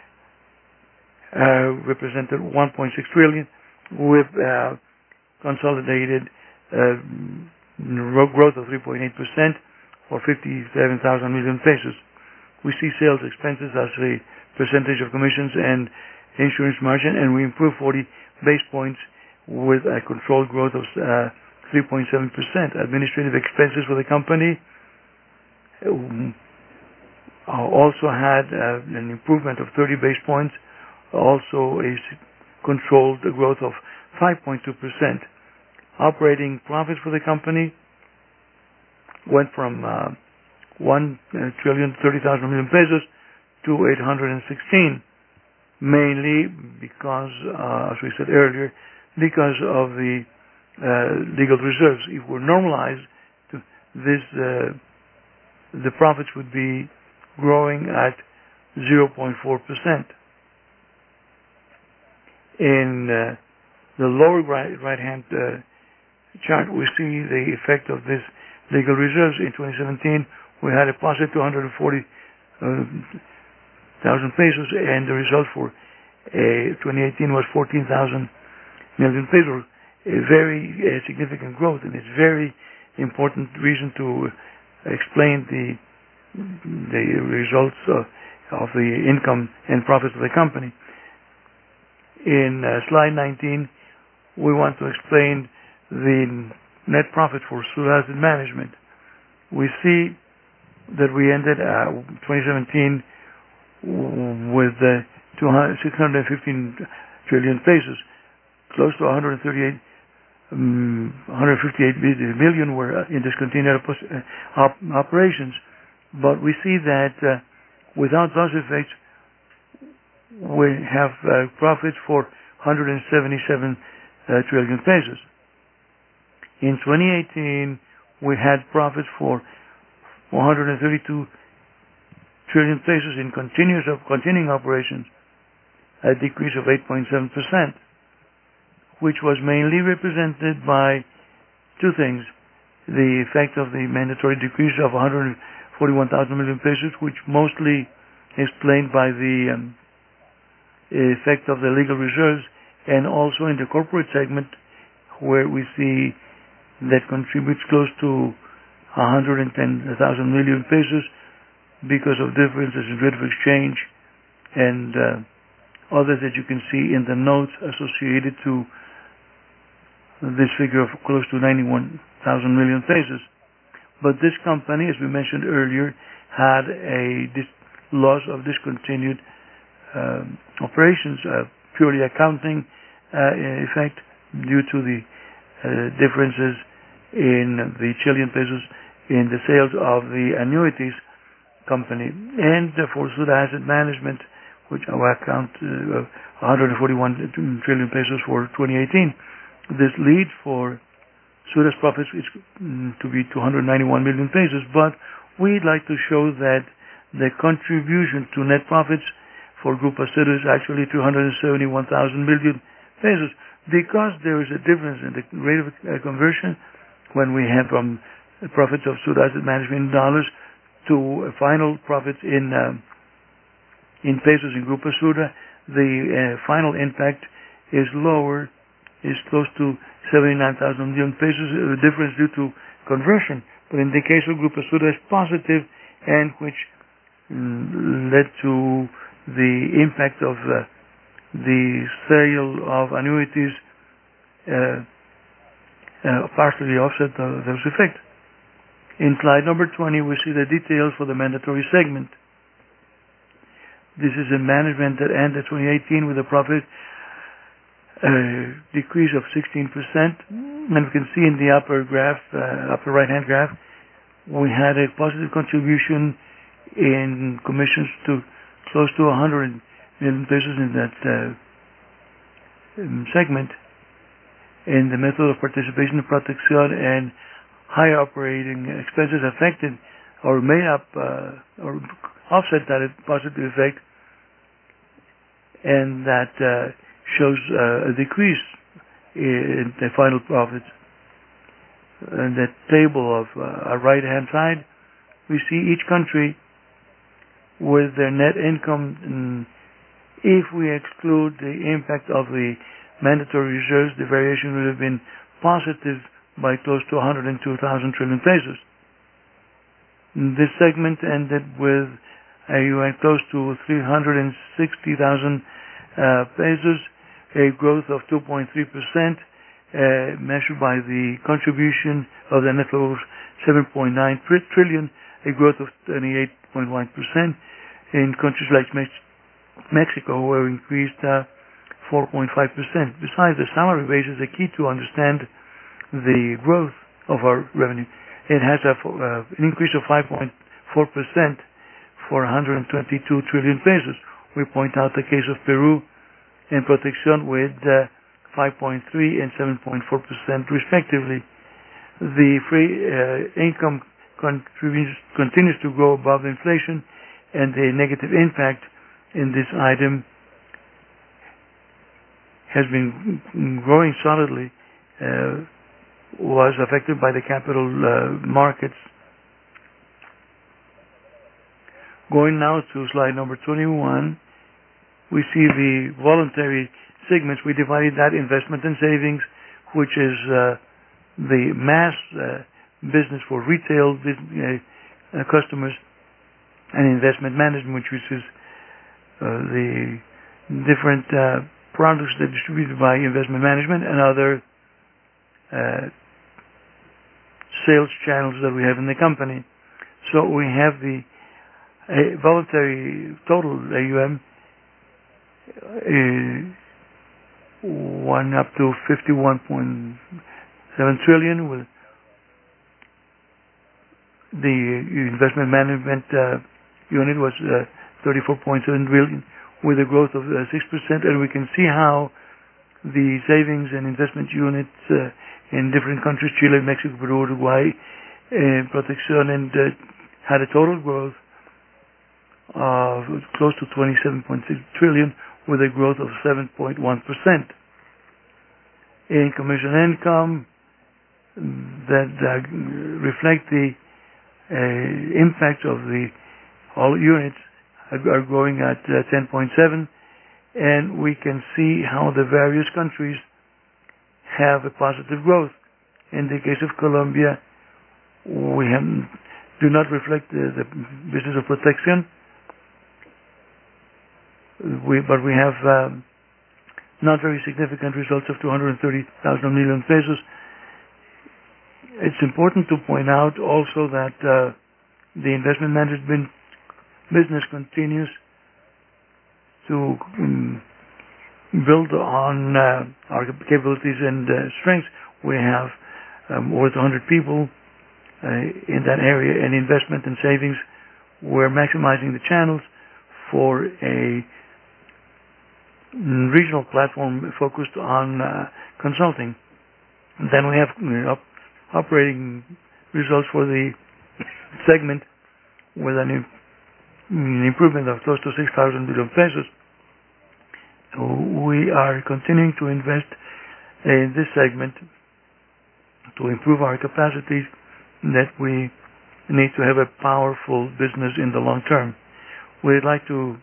uh, represented one point six trillion with uh, consolidated uh, growth of three point eight percent or fifty-seven thousand million pesos. We see sales expenses as a percentage of commissions and insurance margin, and we improved forty base points with a controlled growth of uh, three point seven percent. Administrative expenses for the company um, also had uh, an improvement of thirty base points, also a controlled growth of five point two percent. Operating profits for the company went from uh, one trillion thirty thousand million pesos to eight hundred sixteen, mainly because, uh, as we said earlier, because of the uh, legal reserves. If we're normalized to this, uh, the profits would be growing at zero point four percent. In uh, the lower right, right-hand uh, chart, we see the effect of this legal reserves. In twenty seventeen, we had a positive two hundred forty thousand uh, pesos, and the result for uh, twenty eighteen was fourteen thousand million pesos. A very uh, significant growth, and it's very important reason to explain the the results of, of the income and profits of the company. In uh, slide nineteen, we want to explain the net profit for Sura Asset Management. We see that we ended uh, twenty seventeen with uh, six hundred fifteen trillion pesos, close to one hundred thirty-eight, um, one hundred fifty-eight million were in discontinued op operations. But we see that uh, without those effects, we have uh, profits for one hundred seventy-seven uh, trillion pesos. In twenty eighteen, we had profits for one hundred thirty-two trillion pesos in continuous of continuing operations, a decrease of eight point seven percent, which was mainly represented by two things: the effect of the mandatory decrease of one hundred forty-one thousand million pesos, which mostly explained by the um, effect of the legal reserves, and also in the corporate segment, where we see that contributes close to one hundred ten thousand million pesos because of differences in rate of exchange and uh, others that you can see in the notes associated to this figure of close to ninety-one thousand million pesos. But this company, as we mentioned earlier, had a dis loss of discontinued uh, operations, uh, purely accounting uh, effect due to the uh, differences in the Chilean pesos in the sales of the annuities company. And uh, for Sura Asset Management, which our account uh, one hundred forty-one trillion pesos for twenty eighteen, this lead for Sura's profits is mm, to be two hundred ninety-one million pesos, but we'd like to show that the contribution to net profits for Grupo Sura is actually two hundred seventy-one thousand million pesos, because there is a difference in the rate of uh, conversion when we have from profits of Sura Asset Management in dollars to uh, final profits in uh, in pesos in Grupo Sura. The uh, final impact is lower, is close to seventy-nine thousand million pesos, a difference due to conversion. But in the case of Grupo Sura, is positive, and which mm, led to the impact of uh, the sale of annuities uh, uh, partially offset the, those effects. In slide number twenty, we see the details for the mandatory segment. This is in management that ended twenty eighteen with a profit uh, decrease of sixteen percent. And we can see in the upper graph, uh, upper right-hand graph, we had a positive contribution in commissions to close to one hundred million pesos in that uh, segment. In the method of participation in Protección, and higher operating expenses affected or made up uh, or offset that positive effect, and that uh, shows uh, a decrease in the final profits. In the table of uh, our right-hand side, we see each country with their net income. And if we exclude the impact of the mandatory reserves, the variation would have been positive by close to one hundred two thousand trillion pesos. This segment ended with a U N close to three hundred sixty thousand uh, pesos, a growth of two point three percent, uh, measured by the contribution of the net flow of seven point nine trillion, a growth of twenty-eight point one percent. In countries like Mex- Mexico, where increased uh, four point five percent. Besides, the salary base is a key to understand the growth of our revenue. It has a, uh, an increase of five point four percent for one hundred twenty-two trillion pesos. We point out the case of Peru and Protección with uh, five point three and seven point four percent respectively. The free uh, income contributes, continues to grow above inflation, and the negative impact in this item has been growing solidly, uh, was affected by the capital uh, markets. Going now to slide number twenty-one, we see the voluntary segments. We divided that investment and savings, which is uh, the mass uh, business for retail business, uh, customers, and investment management, which is uh, the different uh, products that are distributed by investment management and other uh, sales channels that we have in the company. So we have the uh, voluntary total A U M uh, one up to fifty-one point seven trillion, with the investment management uh, unit was uh, thirty-four point seven billion, with a growth of uh, six percent, and we can see how the savings and investment units uh, in different countries, Chile, Mexico, Peru, Uruguay, uh, Protección, and uh, had a total growth of close to twenty-seven point six trillion, with a growth of seven point one percent. In commission income, that uh, reflect the uh, impact of the all units are growing at uh, ten point seven, and we can see how the various countries have a positive growth. In the case of Colombia, we have, do not reflect the, the business of Protección, we, but we have um, not very significant results of two hundred thirty thousand million pesos. It's important to point out also that uh, the investment management business continues to um, build on uh, our capabilities and uh, strengths. We have um, over one hundred people uh, in that area, and investment and savings. We're maximizing the channels for a regional platform focused on uh, consulting. And then we have you know, operating results for the segment with an, an improvement of close to six thousand billion pesos. So we are continuing to invest in this segment to improve our capacities, that we need to have a powerful business in the long term. We'd like to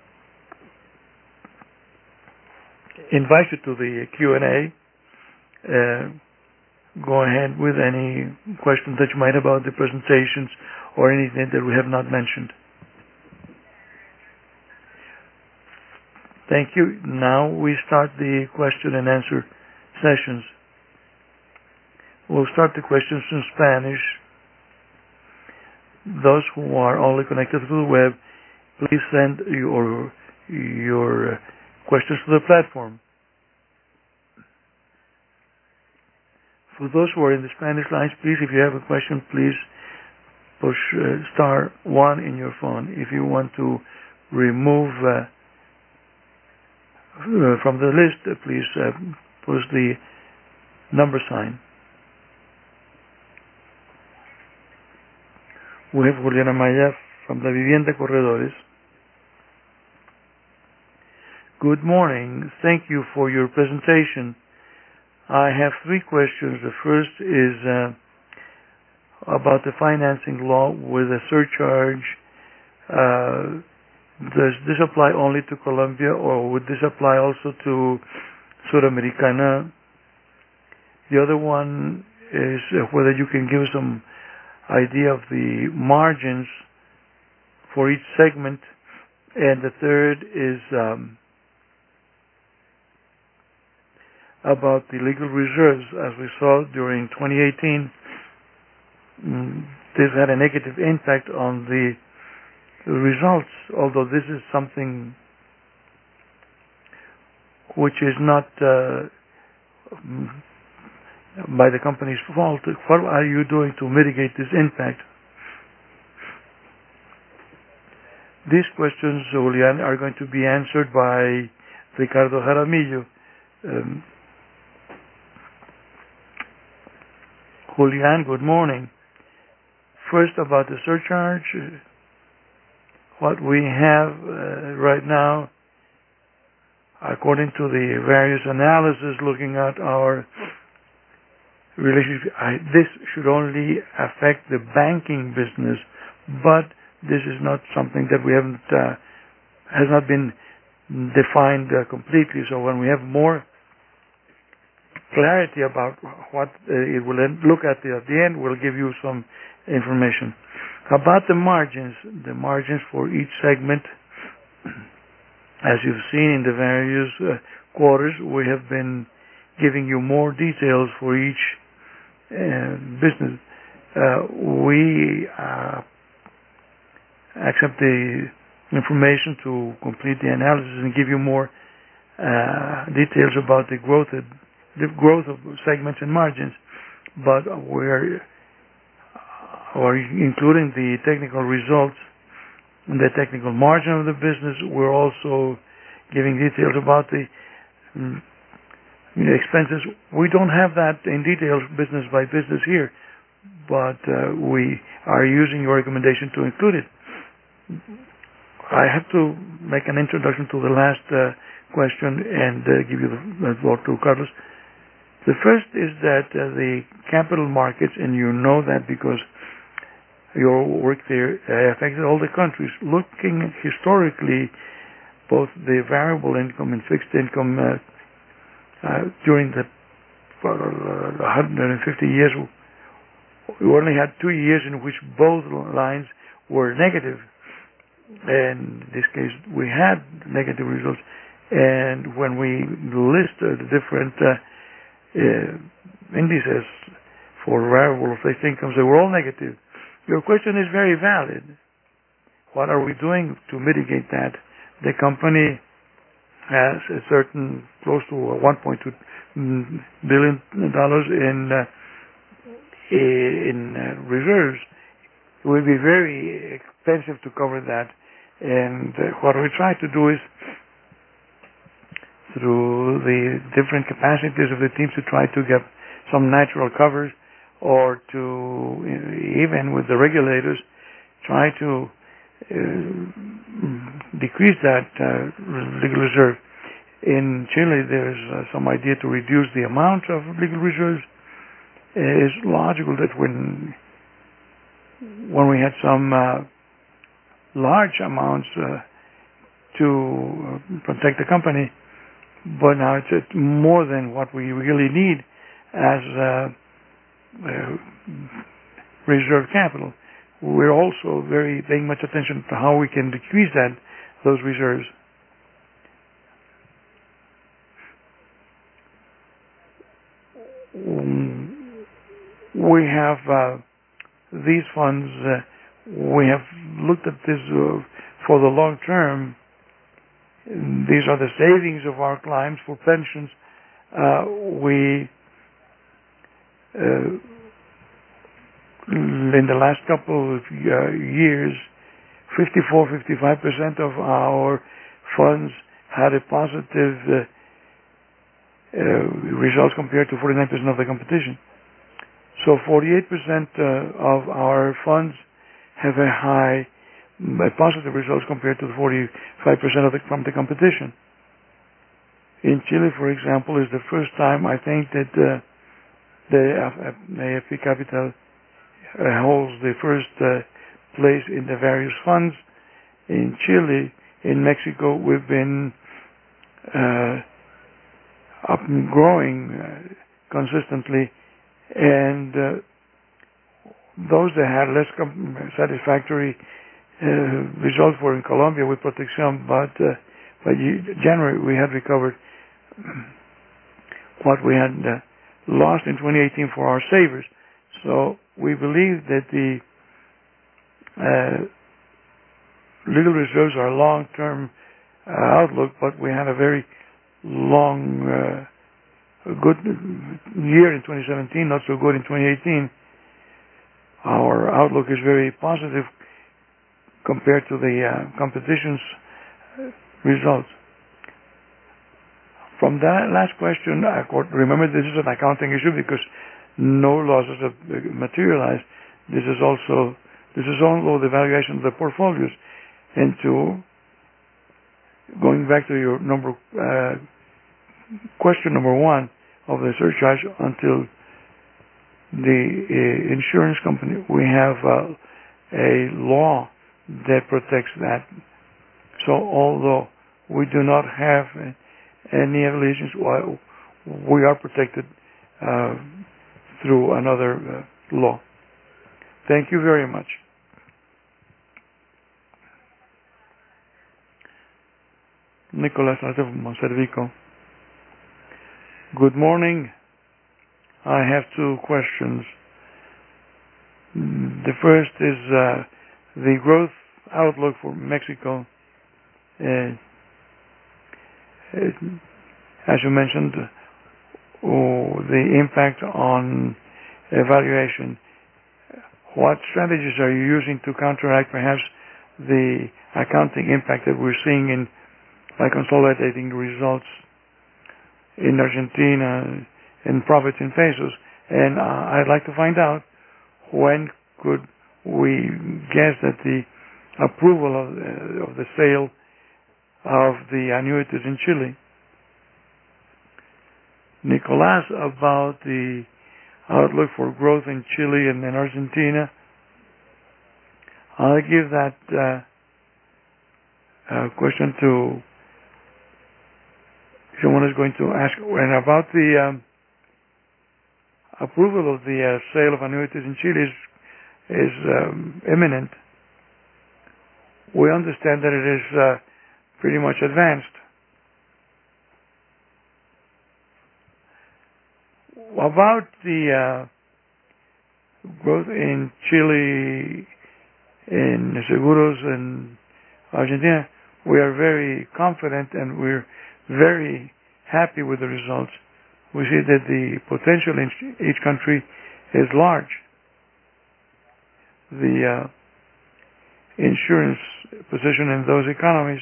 invite you to the Q and A. Uh, go ahead with any questions that you might have about the presentations or anything that we have not mentioned. Thank you. Now we start the question and answer sessions. We'll start the questions in Spanish. Those who are only connected to the web, please send your your questions to the platform. For those who are in the Spanish lines, please, if you have a question, please push uh, star one in your phone. If you want to remove uh, uh, from the list, uh, please uh, push the number sign. We have Juliana Maya from La Vivienda Corredores. Good morning. Thank you for your presentation. I have three questions. The first is uh, about the financing law with a surcharge. Uh, does this apply only to Colombia, or would this apply also to Sudamericana? The other one is uh, whether you can give some idea of the margins for each segment. And the third is um, about the legal reserves. As we saw during twenty eighteen, mm, this had a negative impact on the results, although this is something which is not uh, by the company's fault. What are you doing to mitigate this impact? These questions, Julian, are going to be answered by Ricardo Jaramillo. Um, Julian, good morning. First, about the surcharge. What we have uh, right now, according to the various analysis looking at our relationship, I, this should only affect the banking business, but this is not something that we haven't, uh, has not been defined uh, completely. So when we have more clarity about what uh, it will end, look at the, at the end, we'll give you some information. About the margins, the margins for each segment, as you've seen in the various uh, quarters, we have been giving you more details for each uh, business. Uh, we uh, accept the information to complete the analysis and give you more uh, details about the growth of, the growth of segments and margins. But we're or including the technical results and the technical margin of the business. We're also giving details about the um, expenses. We don't have that in detail business by business here, but uh, we are using your recommendation to include it. I have to make an introduction to the last uh, question and uh, give you the floor to Carlos. The first is that uh, the capital markets, and you know that because your work there uh, affected all the countries. Looking historically, both the variable income and fixed income uh, uh, during the for, uh, one hundred fifty years, we only had two years in which both lines were negative. And in this case, we had negative results. And when we list uh, the different uh, uh, indices for variable or fixed incomes, they were all negative. Your question is very valid. What are we doing to mitigate that? The company has a certain close to one point two billion dollars in uh, in uh, reserves. It will be very expensive to cover that. And uh, what we try to do is, through the different capacities of the teams, to try to get some natural covers, or to, even with the regulators, try to uh, decrease that uh, legal reserve. In Chile, there's uh, some idea to reduce the amount of legal reserves. It's logical that when when we had some uh, large amounts uh, to uh, protect the company, but now it's, it's more than what we really need as uh, Uh, reserve capital. We're also very paying much attention to how we can decrease that those reserves. Um, we have uh, these funds. Uh, we have looked at this uh, for the long term. These are the savings of our clients for pensions. Uh, we uh, in the last couple of uh, years, fifty-four, fifty-five percent of our funds had a positive uh, uh, results compared to forty-nine percent of the competition. So forty-eight percent uh, of our funds have a high, a positive results compared to the forty-five percent of the, from the competition. In Chile, for example, is the first time I think that uh, the A F P Capital uh, holds the first uh, place in the various funds. In Chile, in Mexico, we've been uh, up and growing uh, consistently, and uh, those that had less com- satisfactory uh, results were in Colombia with Protección, but uh, by January we had recovered what we had uh, lost in twenty eighteen for our savers. So we believe that the uh, legal reserves are long-term uh, outlook, but we had a very long, uh, good year in twenty seventeen, not so good in twenty eighteen. Our outlook is very positive compared to the uh, competition's results. From that last question, remember this is an accounting issue because no losses have materialized. This is also this is also the valuation of the portfolios. And two, going back to your number uh, question number one of the surcharge, until the uh, insurance company, we have uh, a law that protects that. So although we do not have uh, any allegations, we are protected uh, through another uh, law. Thank you very much. Nicolas Monservico. Good morning. I have two questions. The first is uh, the growth outlook for Mexico. Uh, as you mentioned, oh, the impact on evaluation. What strategies are you using to counteract perhaps the accounting impact that we're seeing in by consolidating the results in Argentina and profits in pesos? And uh, I'd like to find out when could we guess that the approval of, uh, of the sale of the annuities in Chile. Nicolas, about the outlook for growth in Chile and in Argentina, I'll give that uh, uh, question to someone is going to ask. And about the um, approval of the uh, sale of annuities in Chile is, is um, imminent. We understand that it is uh, pretty much advanced. About the uh, growth in Chile, in Seguros and Argentina, we are very confident and we're very happy with the results. We see that the potential in each country is large. The uh, insurance position in those economies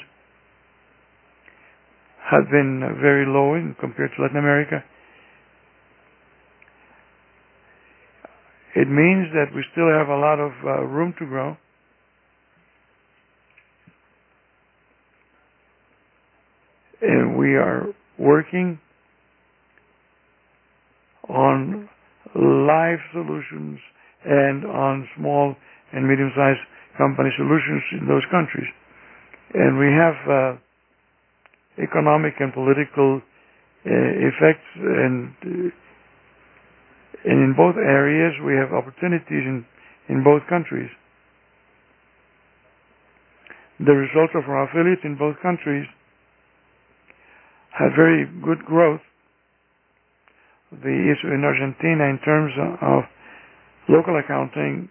have been very low in compared to Latin America. It means that we still have a lot of uh, room to grow. And we are working on life solutions and on small and medium-sized company solutions in those countries. And we have uh, economic and political uh, effects, and, uh, and in both areas we have opportunities in, in both countries. The results of our affiliates in both countries had very good growth. The issue in Argentina in terms of Local accounting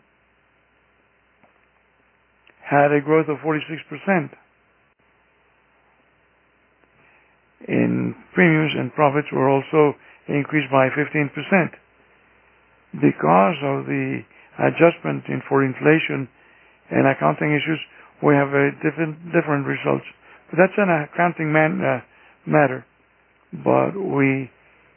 had a growth of forty-six percent in premiums, and profits were also increased by fifteen percent. Because of the adjustment in for inflation and accounting issues, we have very different different results. But that's an accounting man, uh, matter. But we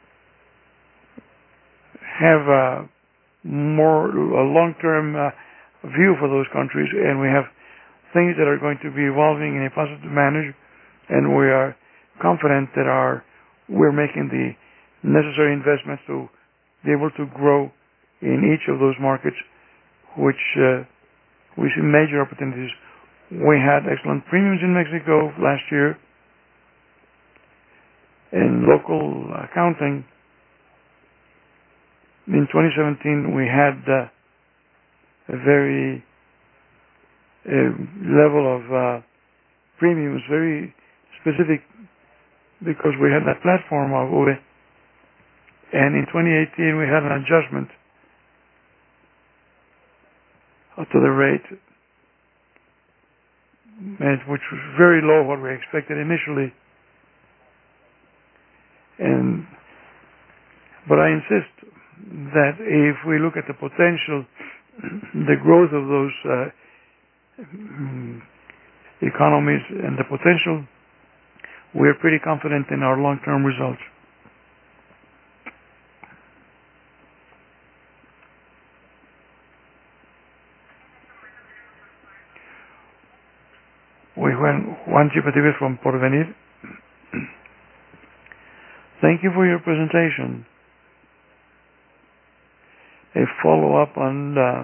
have a more a long-term uh, view for those countries, and we have things that are going to be evolving in a positive manner, and we are confident that our we're making the necessary investments to be able to grow in each of those markets, which uh, we see major opportunities. We had excellent premiums in Mexico last year. In local accounting, in twenty seventeen, we had uh, a very uh, level of uh, premiums, very specific, because we had that platform of U V E. And in twenty eighteen, we had an adjustment to the rate, which was very low, what we expected initially. And but I insist that if we look at the potential, the growth of those uh, economies and the potential, we're pretty confident in our long-term results. We went Juan Chipatibes from Porvenir. Thank you for your presentation. A follow-up on uh,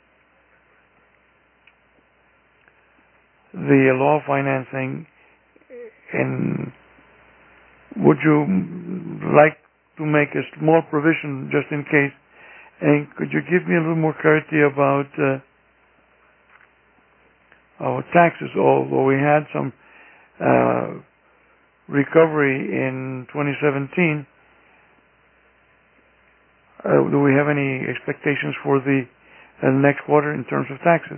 the law of financing, and would you like to make a small provision just in case? And could you give me a little more clarity about uh, our taxes? Although we had some uh, recovery in twenty seventeen, uh, do we have any expectations for the uh, next quarter in terms of taxes?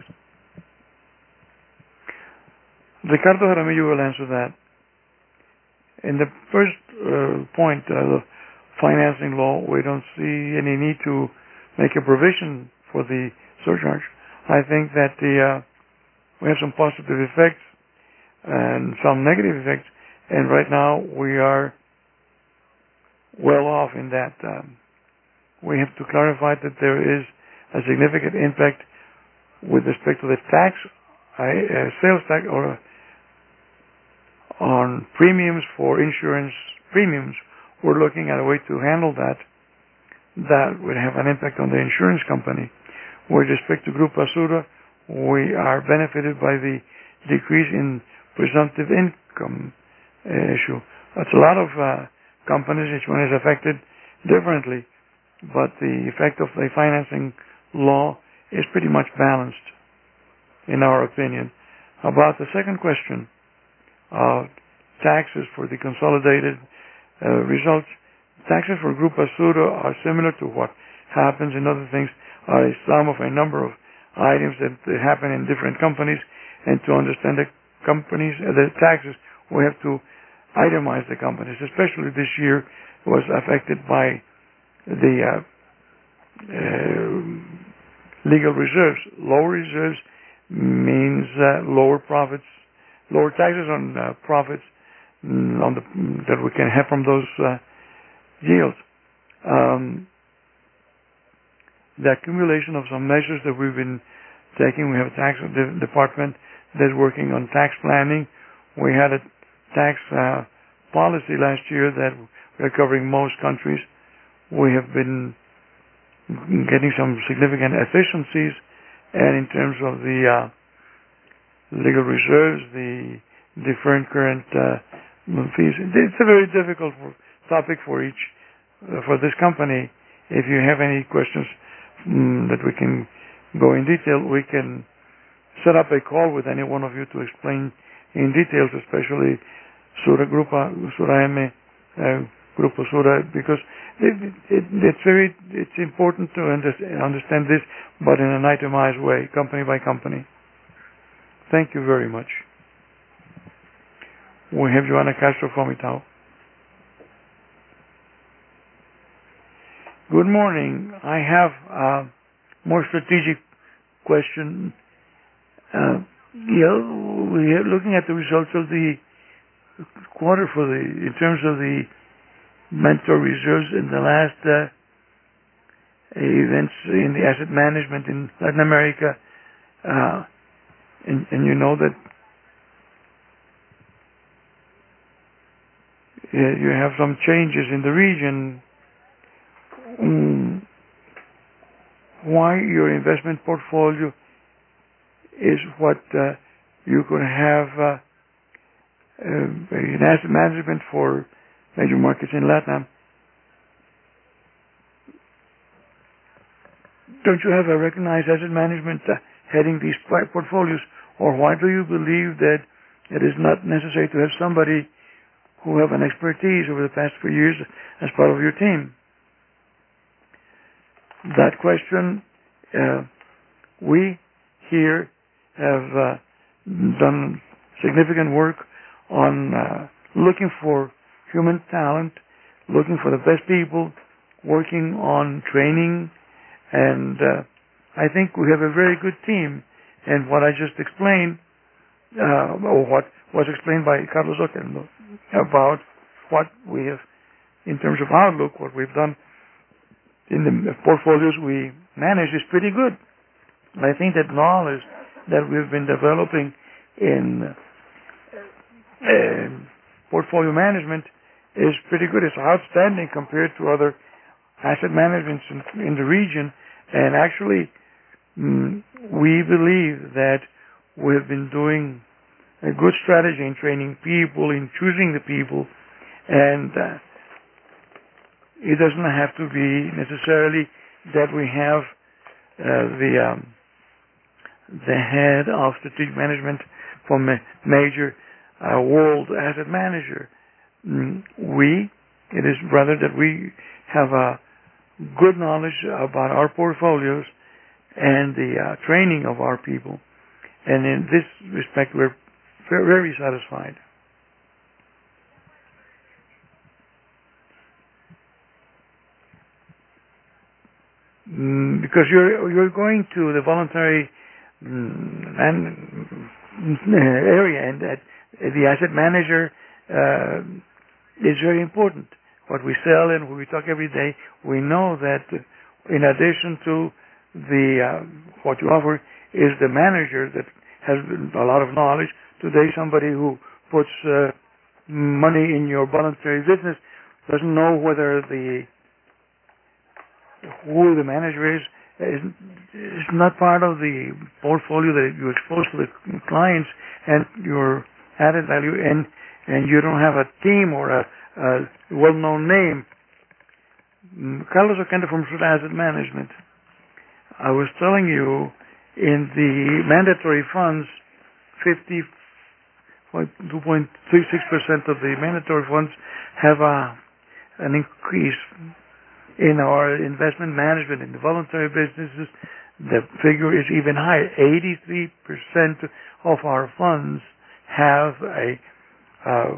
Ricardo Jaramillo will answer that. In the first uh, point, uh, the financing law, we don't see any need to make a provision for the surcharge. I think that the uh, we have some positive effects and some negative effects, and right now we are well off in that. Um, we have to clarify that there is a significant impact with respect to the tax, uh, sales tax, or on premiums for insurance premiums. We're looking at a way to handle that. That would have an impact on the insurance company. With respect to Grupo Asura, we are benefited by the decrease in presumptive income uh, issue. That's a lot of uh, companies, each one is affected differently, but the effect of the financing law is pretty much balanced, in our opinion. About the second question, uh, taxes for the consolidated uh, results, taxes for Grupo Asura are similar to what happens in other things, are a sum of a number of items that happen in different companies, and to understand the companies, uh, the taxes, we have to itemize the companies. Especially this year was affected by the uh, uh, legal reserves. Lower reserves means uh, lower profits, lower taxes on uh, profits mm, on the, that we can have from those uh, yields. Um, the accumulation of some measures that we've been taking. We have a tax department that's working on tax planning. We had a tax uh, policy last year that we're covering most countries. We have been getting some significant efficiencies, and in terms of the uh, legal reserves, the deferred current uh, fees, it's a very difficult topic for each uh, for this company. If you have any questions mm, that we can go in detail, we can set up a call with any one of you to explain in details, especially Sura Grupa, Sura M, uh, Grupo Sura, because it, it, it's very it's important to understand this, but in an itemized way, company by company. Thank you very much. We have Joanna Castro from Itaú. Good morning. I have a more strategic question. Uh, you know, we are looking at the results of the quarter for the in terms of the mentor reserves in the last uh, events in the asset management in Latin America, uh, and, and you know that uh, you have some changes in the region. Um, why your investment portfolio is what uh, you could have uh, uh, an asset management for major markets in Latin. Don't you have a recognized asset management uh, heading these portfolios, or why do you believe that it is not necessary to have somebody who have an expertise over the past few years as part of your team? That question, uh, we here have uh, done significant work on uh, looking for human talent, looking for the best people, working on training, and uh, I think we have a very good team. And what I just explained, uh, or what was explained by Carlos Oquendo about what we have in terms of outlook, what we've done in the portfolios we manage is pretty good. I think that knowledge that we've been developing in uh, portfolio management is pretty good. It's outstanding compared to other asset managements in, in the region. And actually, mm, we believe that we've been doing a good strategy in training people, in choosing the people, and uh, it doesn't have to be necessarily that we have uh, the um, the head of strategic management from a major uh, world asset manager. Mm, we, it is rather that we have a good knowledge about our portfolios and the uh, training of our people. And in this respect, we're very satisfied. Mm, because you're you're going to the voluntary mm, and area, and that the asset manager uh, is very important. What we sell and when we talk every day, we know that in addition to the uh, what you offer is the manager that has a lot of knowledge. Today, somebody who puts uh, money in your voluntary business doesn't know whether the who the manager is. is is not part of the portfolio that you expose to the clients and your added value, and and you don't have a team or a, a well-known name. Carlos Oquendo from Sura Asset Management. I was telling you, in the mandatory funds, fifty-two point three six percent of the mandatory funds have a, an increase. In our investment management, in the voluntary businesses, the figure is even higher. eighty-three percent of our funds have a uh,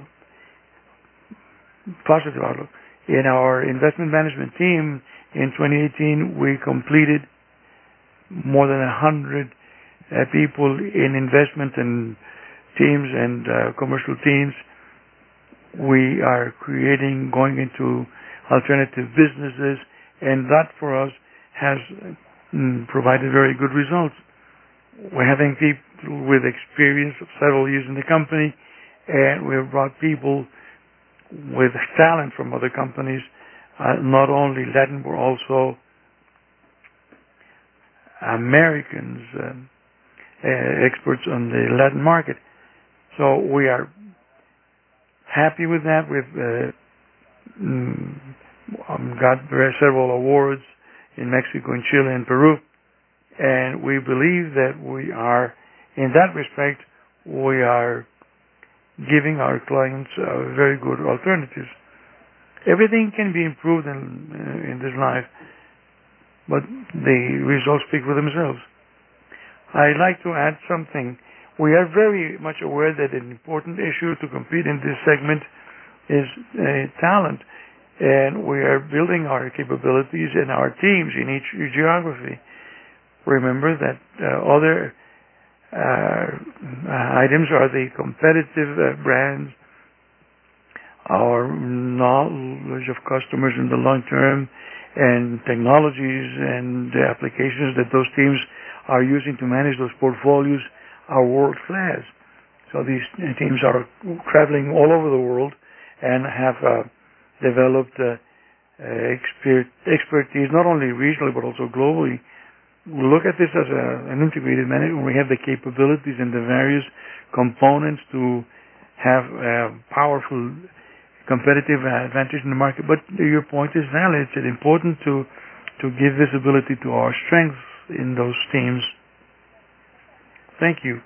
positive outlook. In our investment management team, in twenty eighteen, we completed more than one hundred uh, people in investment and teams and uh, commercial teams. We are creating, going into alternative businesses, and that for us has mm, provided very good results. We're having people with experience of several years in the company, and we've brought people with talent from other companies, uh, not only Latin, but also Americans, uh, uh, experts on the Latin market. So we are happy with that. We've uh, mm, um, got several awards in Mexico, in Chile, and Peru, and we believe that we are, in that respect, we are giving our clients uh, very good alternatives. Everything can be improved in, uh, in this life, but the results speak for themselves. I'd like to add something. We are very much aware that an important issue to compete in this segment is uh, talent, and we are building our capabilities and our teams in each geography. Remember that uh, other uh, items are the competitive uh, brands, our knowledge of customers in the long term, and technologies and the applications that those teams are using to manage those portfolios are world class. So these teams are traveling all over the world and have uh, developed uh, uh, expert, expertise not only regionally but also globally. We look at this as a, an integrated management. We have the capabilities and the various components to have a powerful competitive advantage in the market. But your point is valid. It's important to to give visibility to our strengths in those teams. Thank you.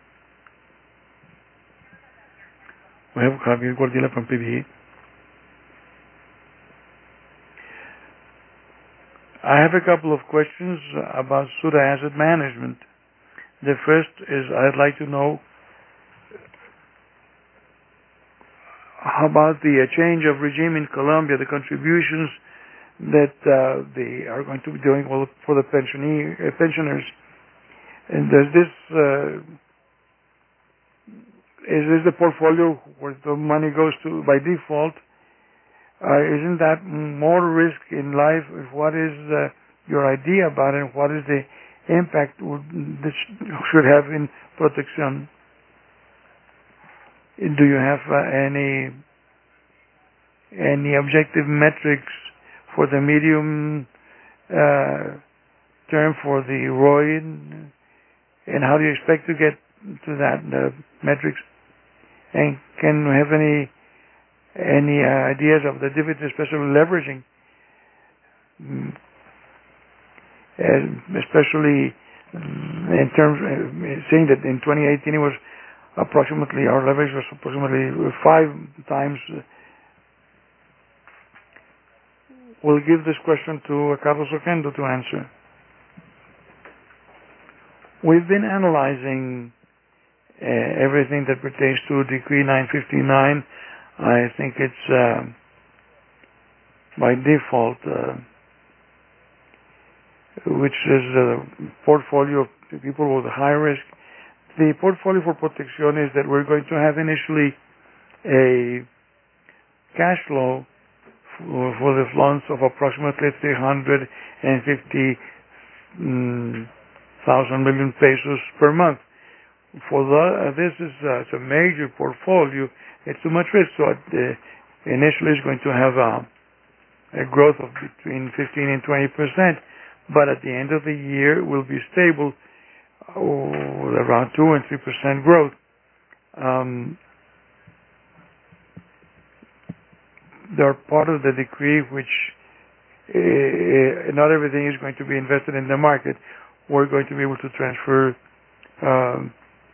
We have Javier Guardiola from P B E. I have a couple of questions about Sura Asset Management. The first is I'd like to know how about the uh, change of regime in Colombia, the contributions that uh, they are going to be doing for the pensionee, uh, pensioners. And does this, uh, is this the portfolio where the money goes to by default? Uh, isn't that more risk in life? What is uh, your idea about it? What is the impact would, this should have in protection? Do you have uh, any any objective metrics for the medium uh, term for the R O I, and how do you expect to get to that uh, metrics? And can we have any any uh, ideas of the dividend, especially leveraging, mm, especially in terms uh, saying that in twenty eighteen it was approximately, our leverage was approximately five times. We'll give this question to Carlos Oquendo to answer. We've been analyzing uh, everything that pertains to Decree nine fifty-nine. I think it's uh, by default, uh, which is a portfolio of people with high risk. The portfolio for Protección is that we're going to have initially a cash flow for, for the funds of approximately three hundred fifty thousand million pesos per month. For the, uh, this is uh, it's a major portfolio. It's too much risk, so it, uh, initially it's going to have a, a growth of between fifteen and twenty percent, but at the end of the year it will be stable. Oh, around two and three percent growth. Um, they're part of the decree, which uh, not everything is going to be invested in the market. We're going to be able to transfer um,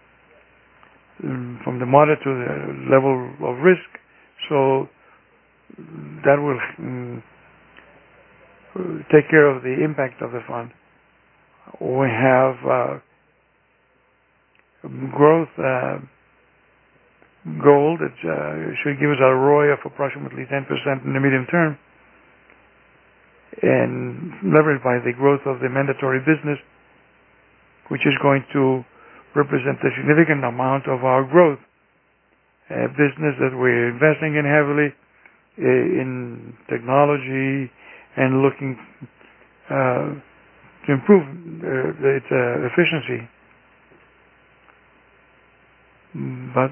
from the moderate to the level of risk. So that will um, take care of the impact of the fund. We have uh, growth uh, goal that uh, should give us a R O I of approximately ten percent in the medium term, and leveraged by the growth of the mandatory business, which is going to represent a significant amount of our growth. A business that we're investing in heavily uh, in technology and looking uh, to improve uh, its uh, efficiency. But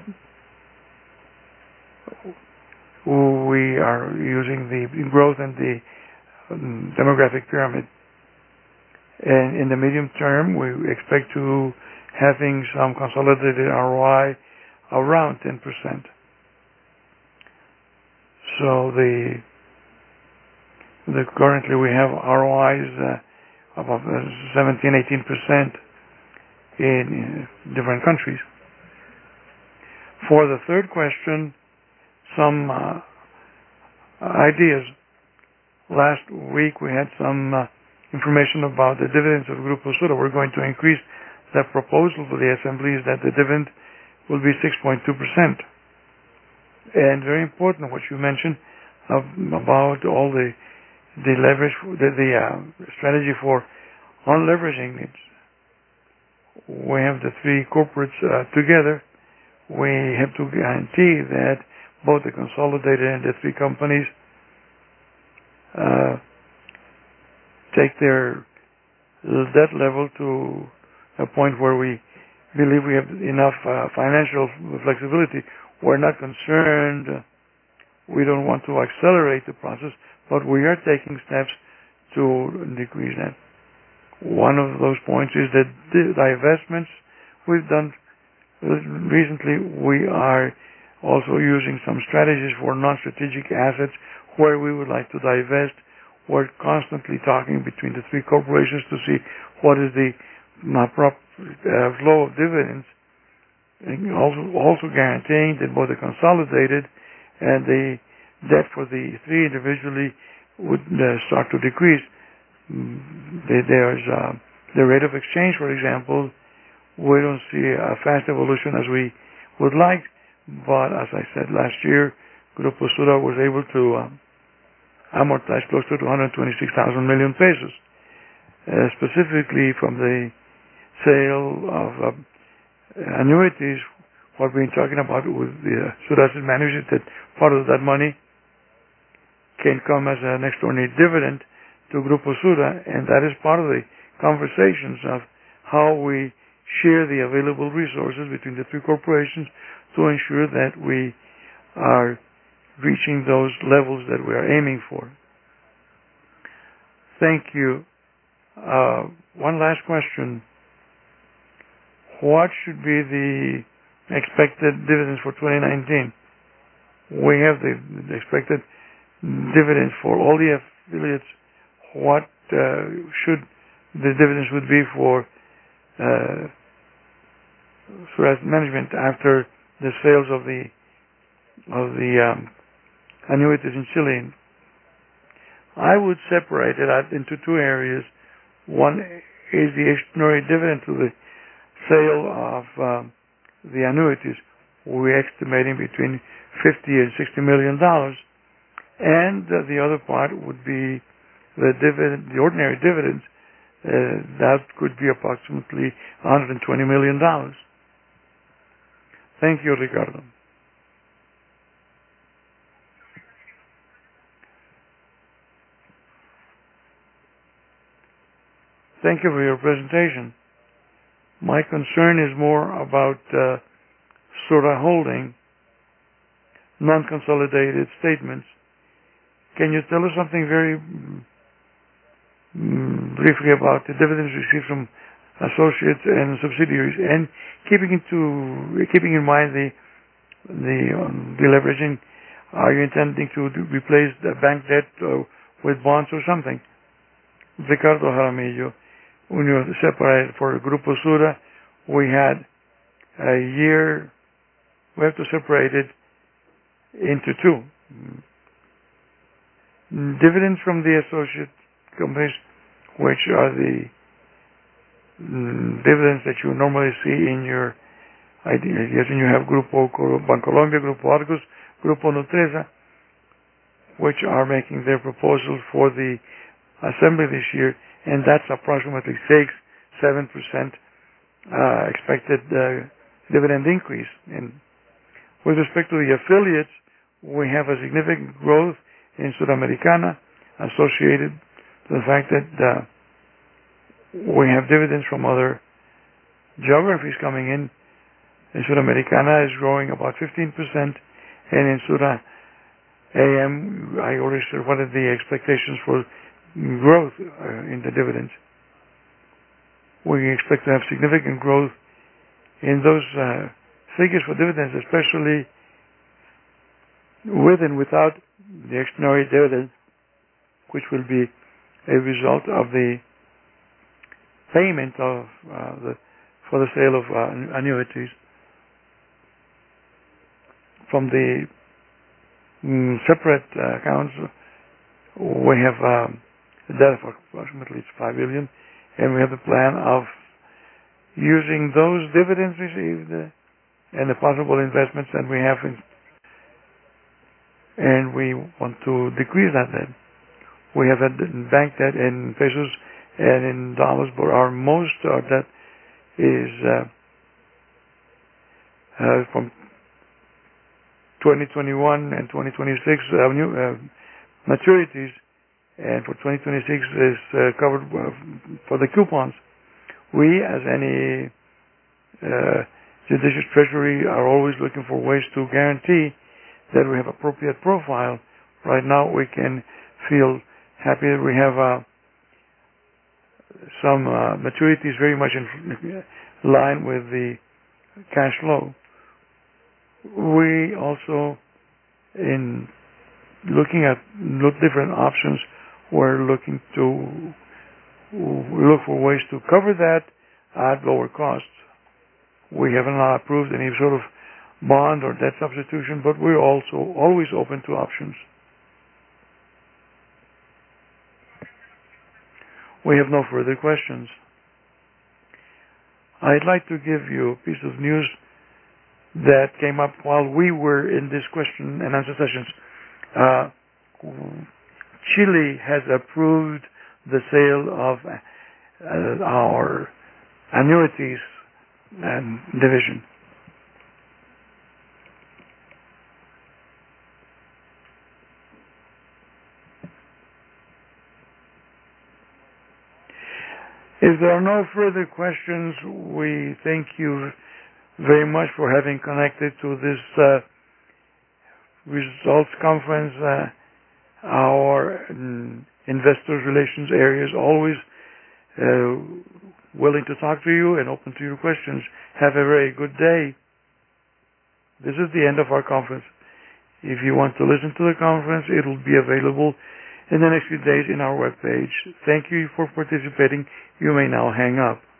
we are using the growth and the um, demographic pyramid. And in the medium term, we expect to having some consolidated R O I around ten percent. So the, the currently we have R O Is uh, of seventeen, eighteen percent in uh, different countries. For the third question, some uh, ideas. Last week we had some uh, information about the dividends of Grupo Sura. We're going to increase the proposal for the assembly is that the dividend will be six point two percent. And very important what you mentioned uh, about all the the leverage, the, the uh, strategy for unleveraging it. We have the three corporates uh, together. We have to guarantee that both the consolidated and the three companies uh, take their debt level to a point where we believe we have enough uh, financial flexibility. We're not concerned. We don't want to accelerate the process, but we are taking steps to decrease that. One of those points is that the divestments we've done recently. We are also using some strategies for non-strategic assets where we would like to divest. We're constantly talking between the three corporations to see what is the uh, prop, uh, flow of dividends, and also, also guaranteeing that both the consolidated and the debt for the three individually would uh, start to decrease. There's uh, the rate of exchange, for example. We don't see a fast evolution as we would like, but as I said last year, Grupo Sura was able to um, amortize close to two hundred twenty-six thousand million pesos, uh, specifically from the sale of uh, annuities. What we've been talking about with the uh, Sura Asset Management, that part of that money can come as an extraordinary dividend to Grupo Sura, and that is part of the conversations of how we share the available resources between the three corporations to ensure that we are reaching those levels that we are aiming for. Thank you. Uh, one last question. What should be the expected dividends for twenty nineteen? We have the, the expected dividends for all the affiliates. What uh, should the dividends would be for uh, Sura Asset Management after the sales of the of the um, annuities in Chile? I would separate it out into two areas. One is the extraordinary dividend to the sale of um, the annuities. We're estimating between fifty and sixty million dollars, and uh, the other part would be the dividend, the ordinary dividends. Uh, that could be approximately one hundred twenty million dollars. Thank you, Ricardo. Thank you for your presentation. My concern is more about uh, Sura Holding, non-consolidated statements. Can you tell us something very mm, briefly about the dividends received from associates and subsidiaries, and keeping into keeping in mind the the um, deleveraging? Are you intending to do, replace the bank debt uh, with bonds or something? Ricardo Jaramillo, when you separated for Grupo Sura, we had a year. We have to separate it into two. Dividends from the associate companies, which are the mm, dividends that you normally see in your ideas. Yes, and you have Grupo Bancolombia, Grupo Argos, Grupo Nutresa, which are making their proposals for the assembly this year, and that's approximately six, seven percent uh, expected uh, dividend increase. And with respect to the affiliates, we have a significant growth in Sudamericana associated to the fact that uh, we have dividends from other geographies coming in. In Sudamericana is growing about fifteen percent, and in Sura A M, I already said what are the expectations for growth uh, in the dividends. We expect to have significant growth in those uh, figures for dividends, especially with and without the extraordinary dividends, which will be a result of the payment of uh, the for the sale of uh, annuities from the mm, separate uh, accounts, we have um, a debt of approximately five billion, and we have the plan of using those dividends received uh, and the possible investments that we have in, and we want to decrease that debt. We have a bank debt in pesos and in dollars, but our most our debt is uh, uh, from twenty twenty-one and twenty twenty-six uh, new uh, maturities, and for twenty twenty-six is uh, covered uh, for the coupons. We, as any uh, judicious treasury, are always looking for ways to guarantee that we have appropriate profile. Right now, we can feel happy that we have uh, some uh, maturities very much in line with the cash flow. We also, in looking at look different options, we're looking to look for ways to cover that at lower costs. We haven't approved any sort of bond or debt substitution, but we're also always open to options. We have no further questions. I'd like to give you a piece of news that came up while we were in this question and answer sessions. Uh, Chile has approved the sale of uh, our annuities and division. If there are no further questions, we thank you very much for having connected to this uh, results conference. Uh, our um, investors relations area is always uh, willing to talk to you and open to your questions. Have a very good day. This is the end of our conference. If you want to listen to the conference, it will be available in the next few days in our webpage. Thank you for participating. You may now hang up.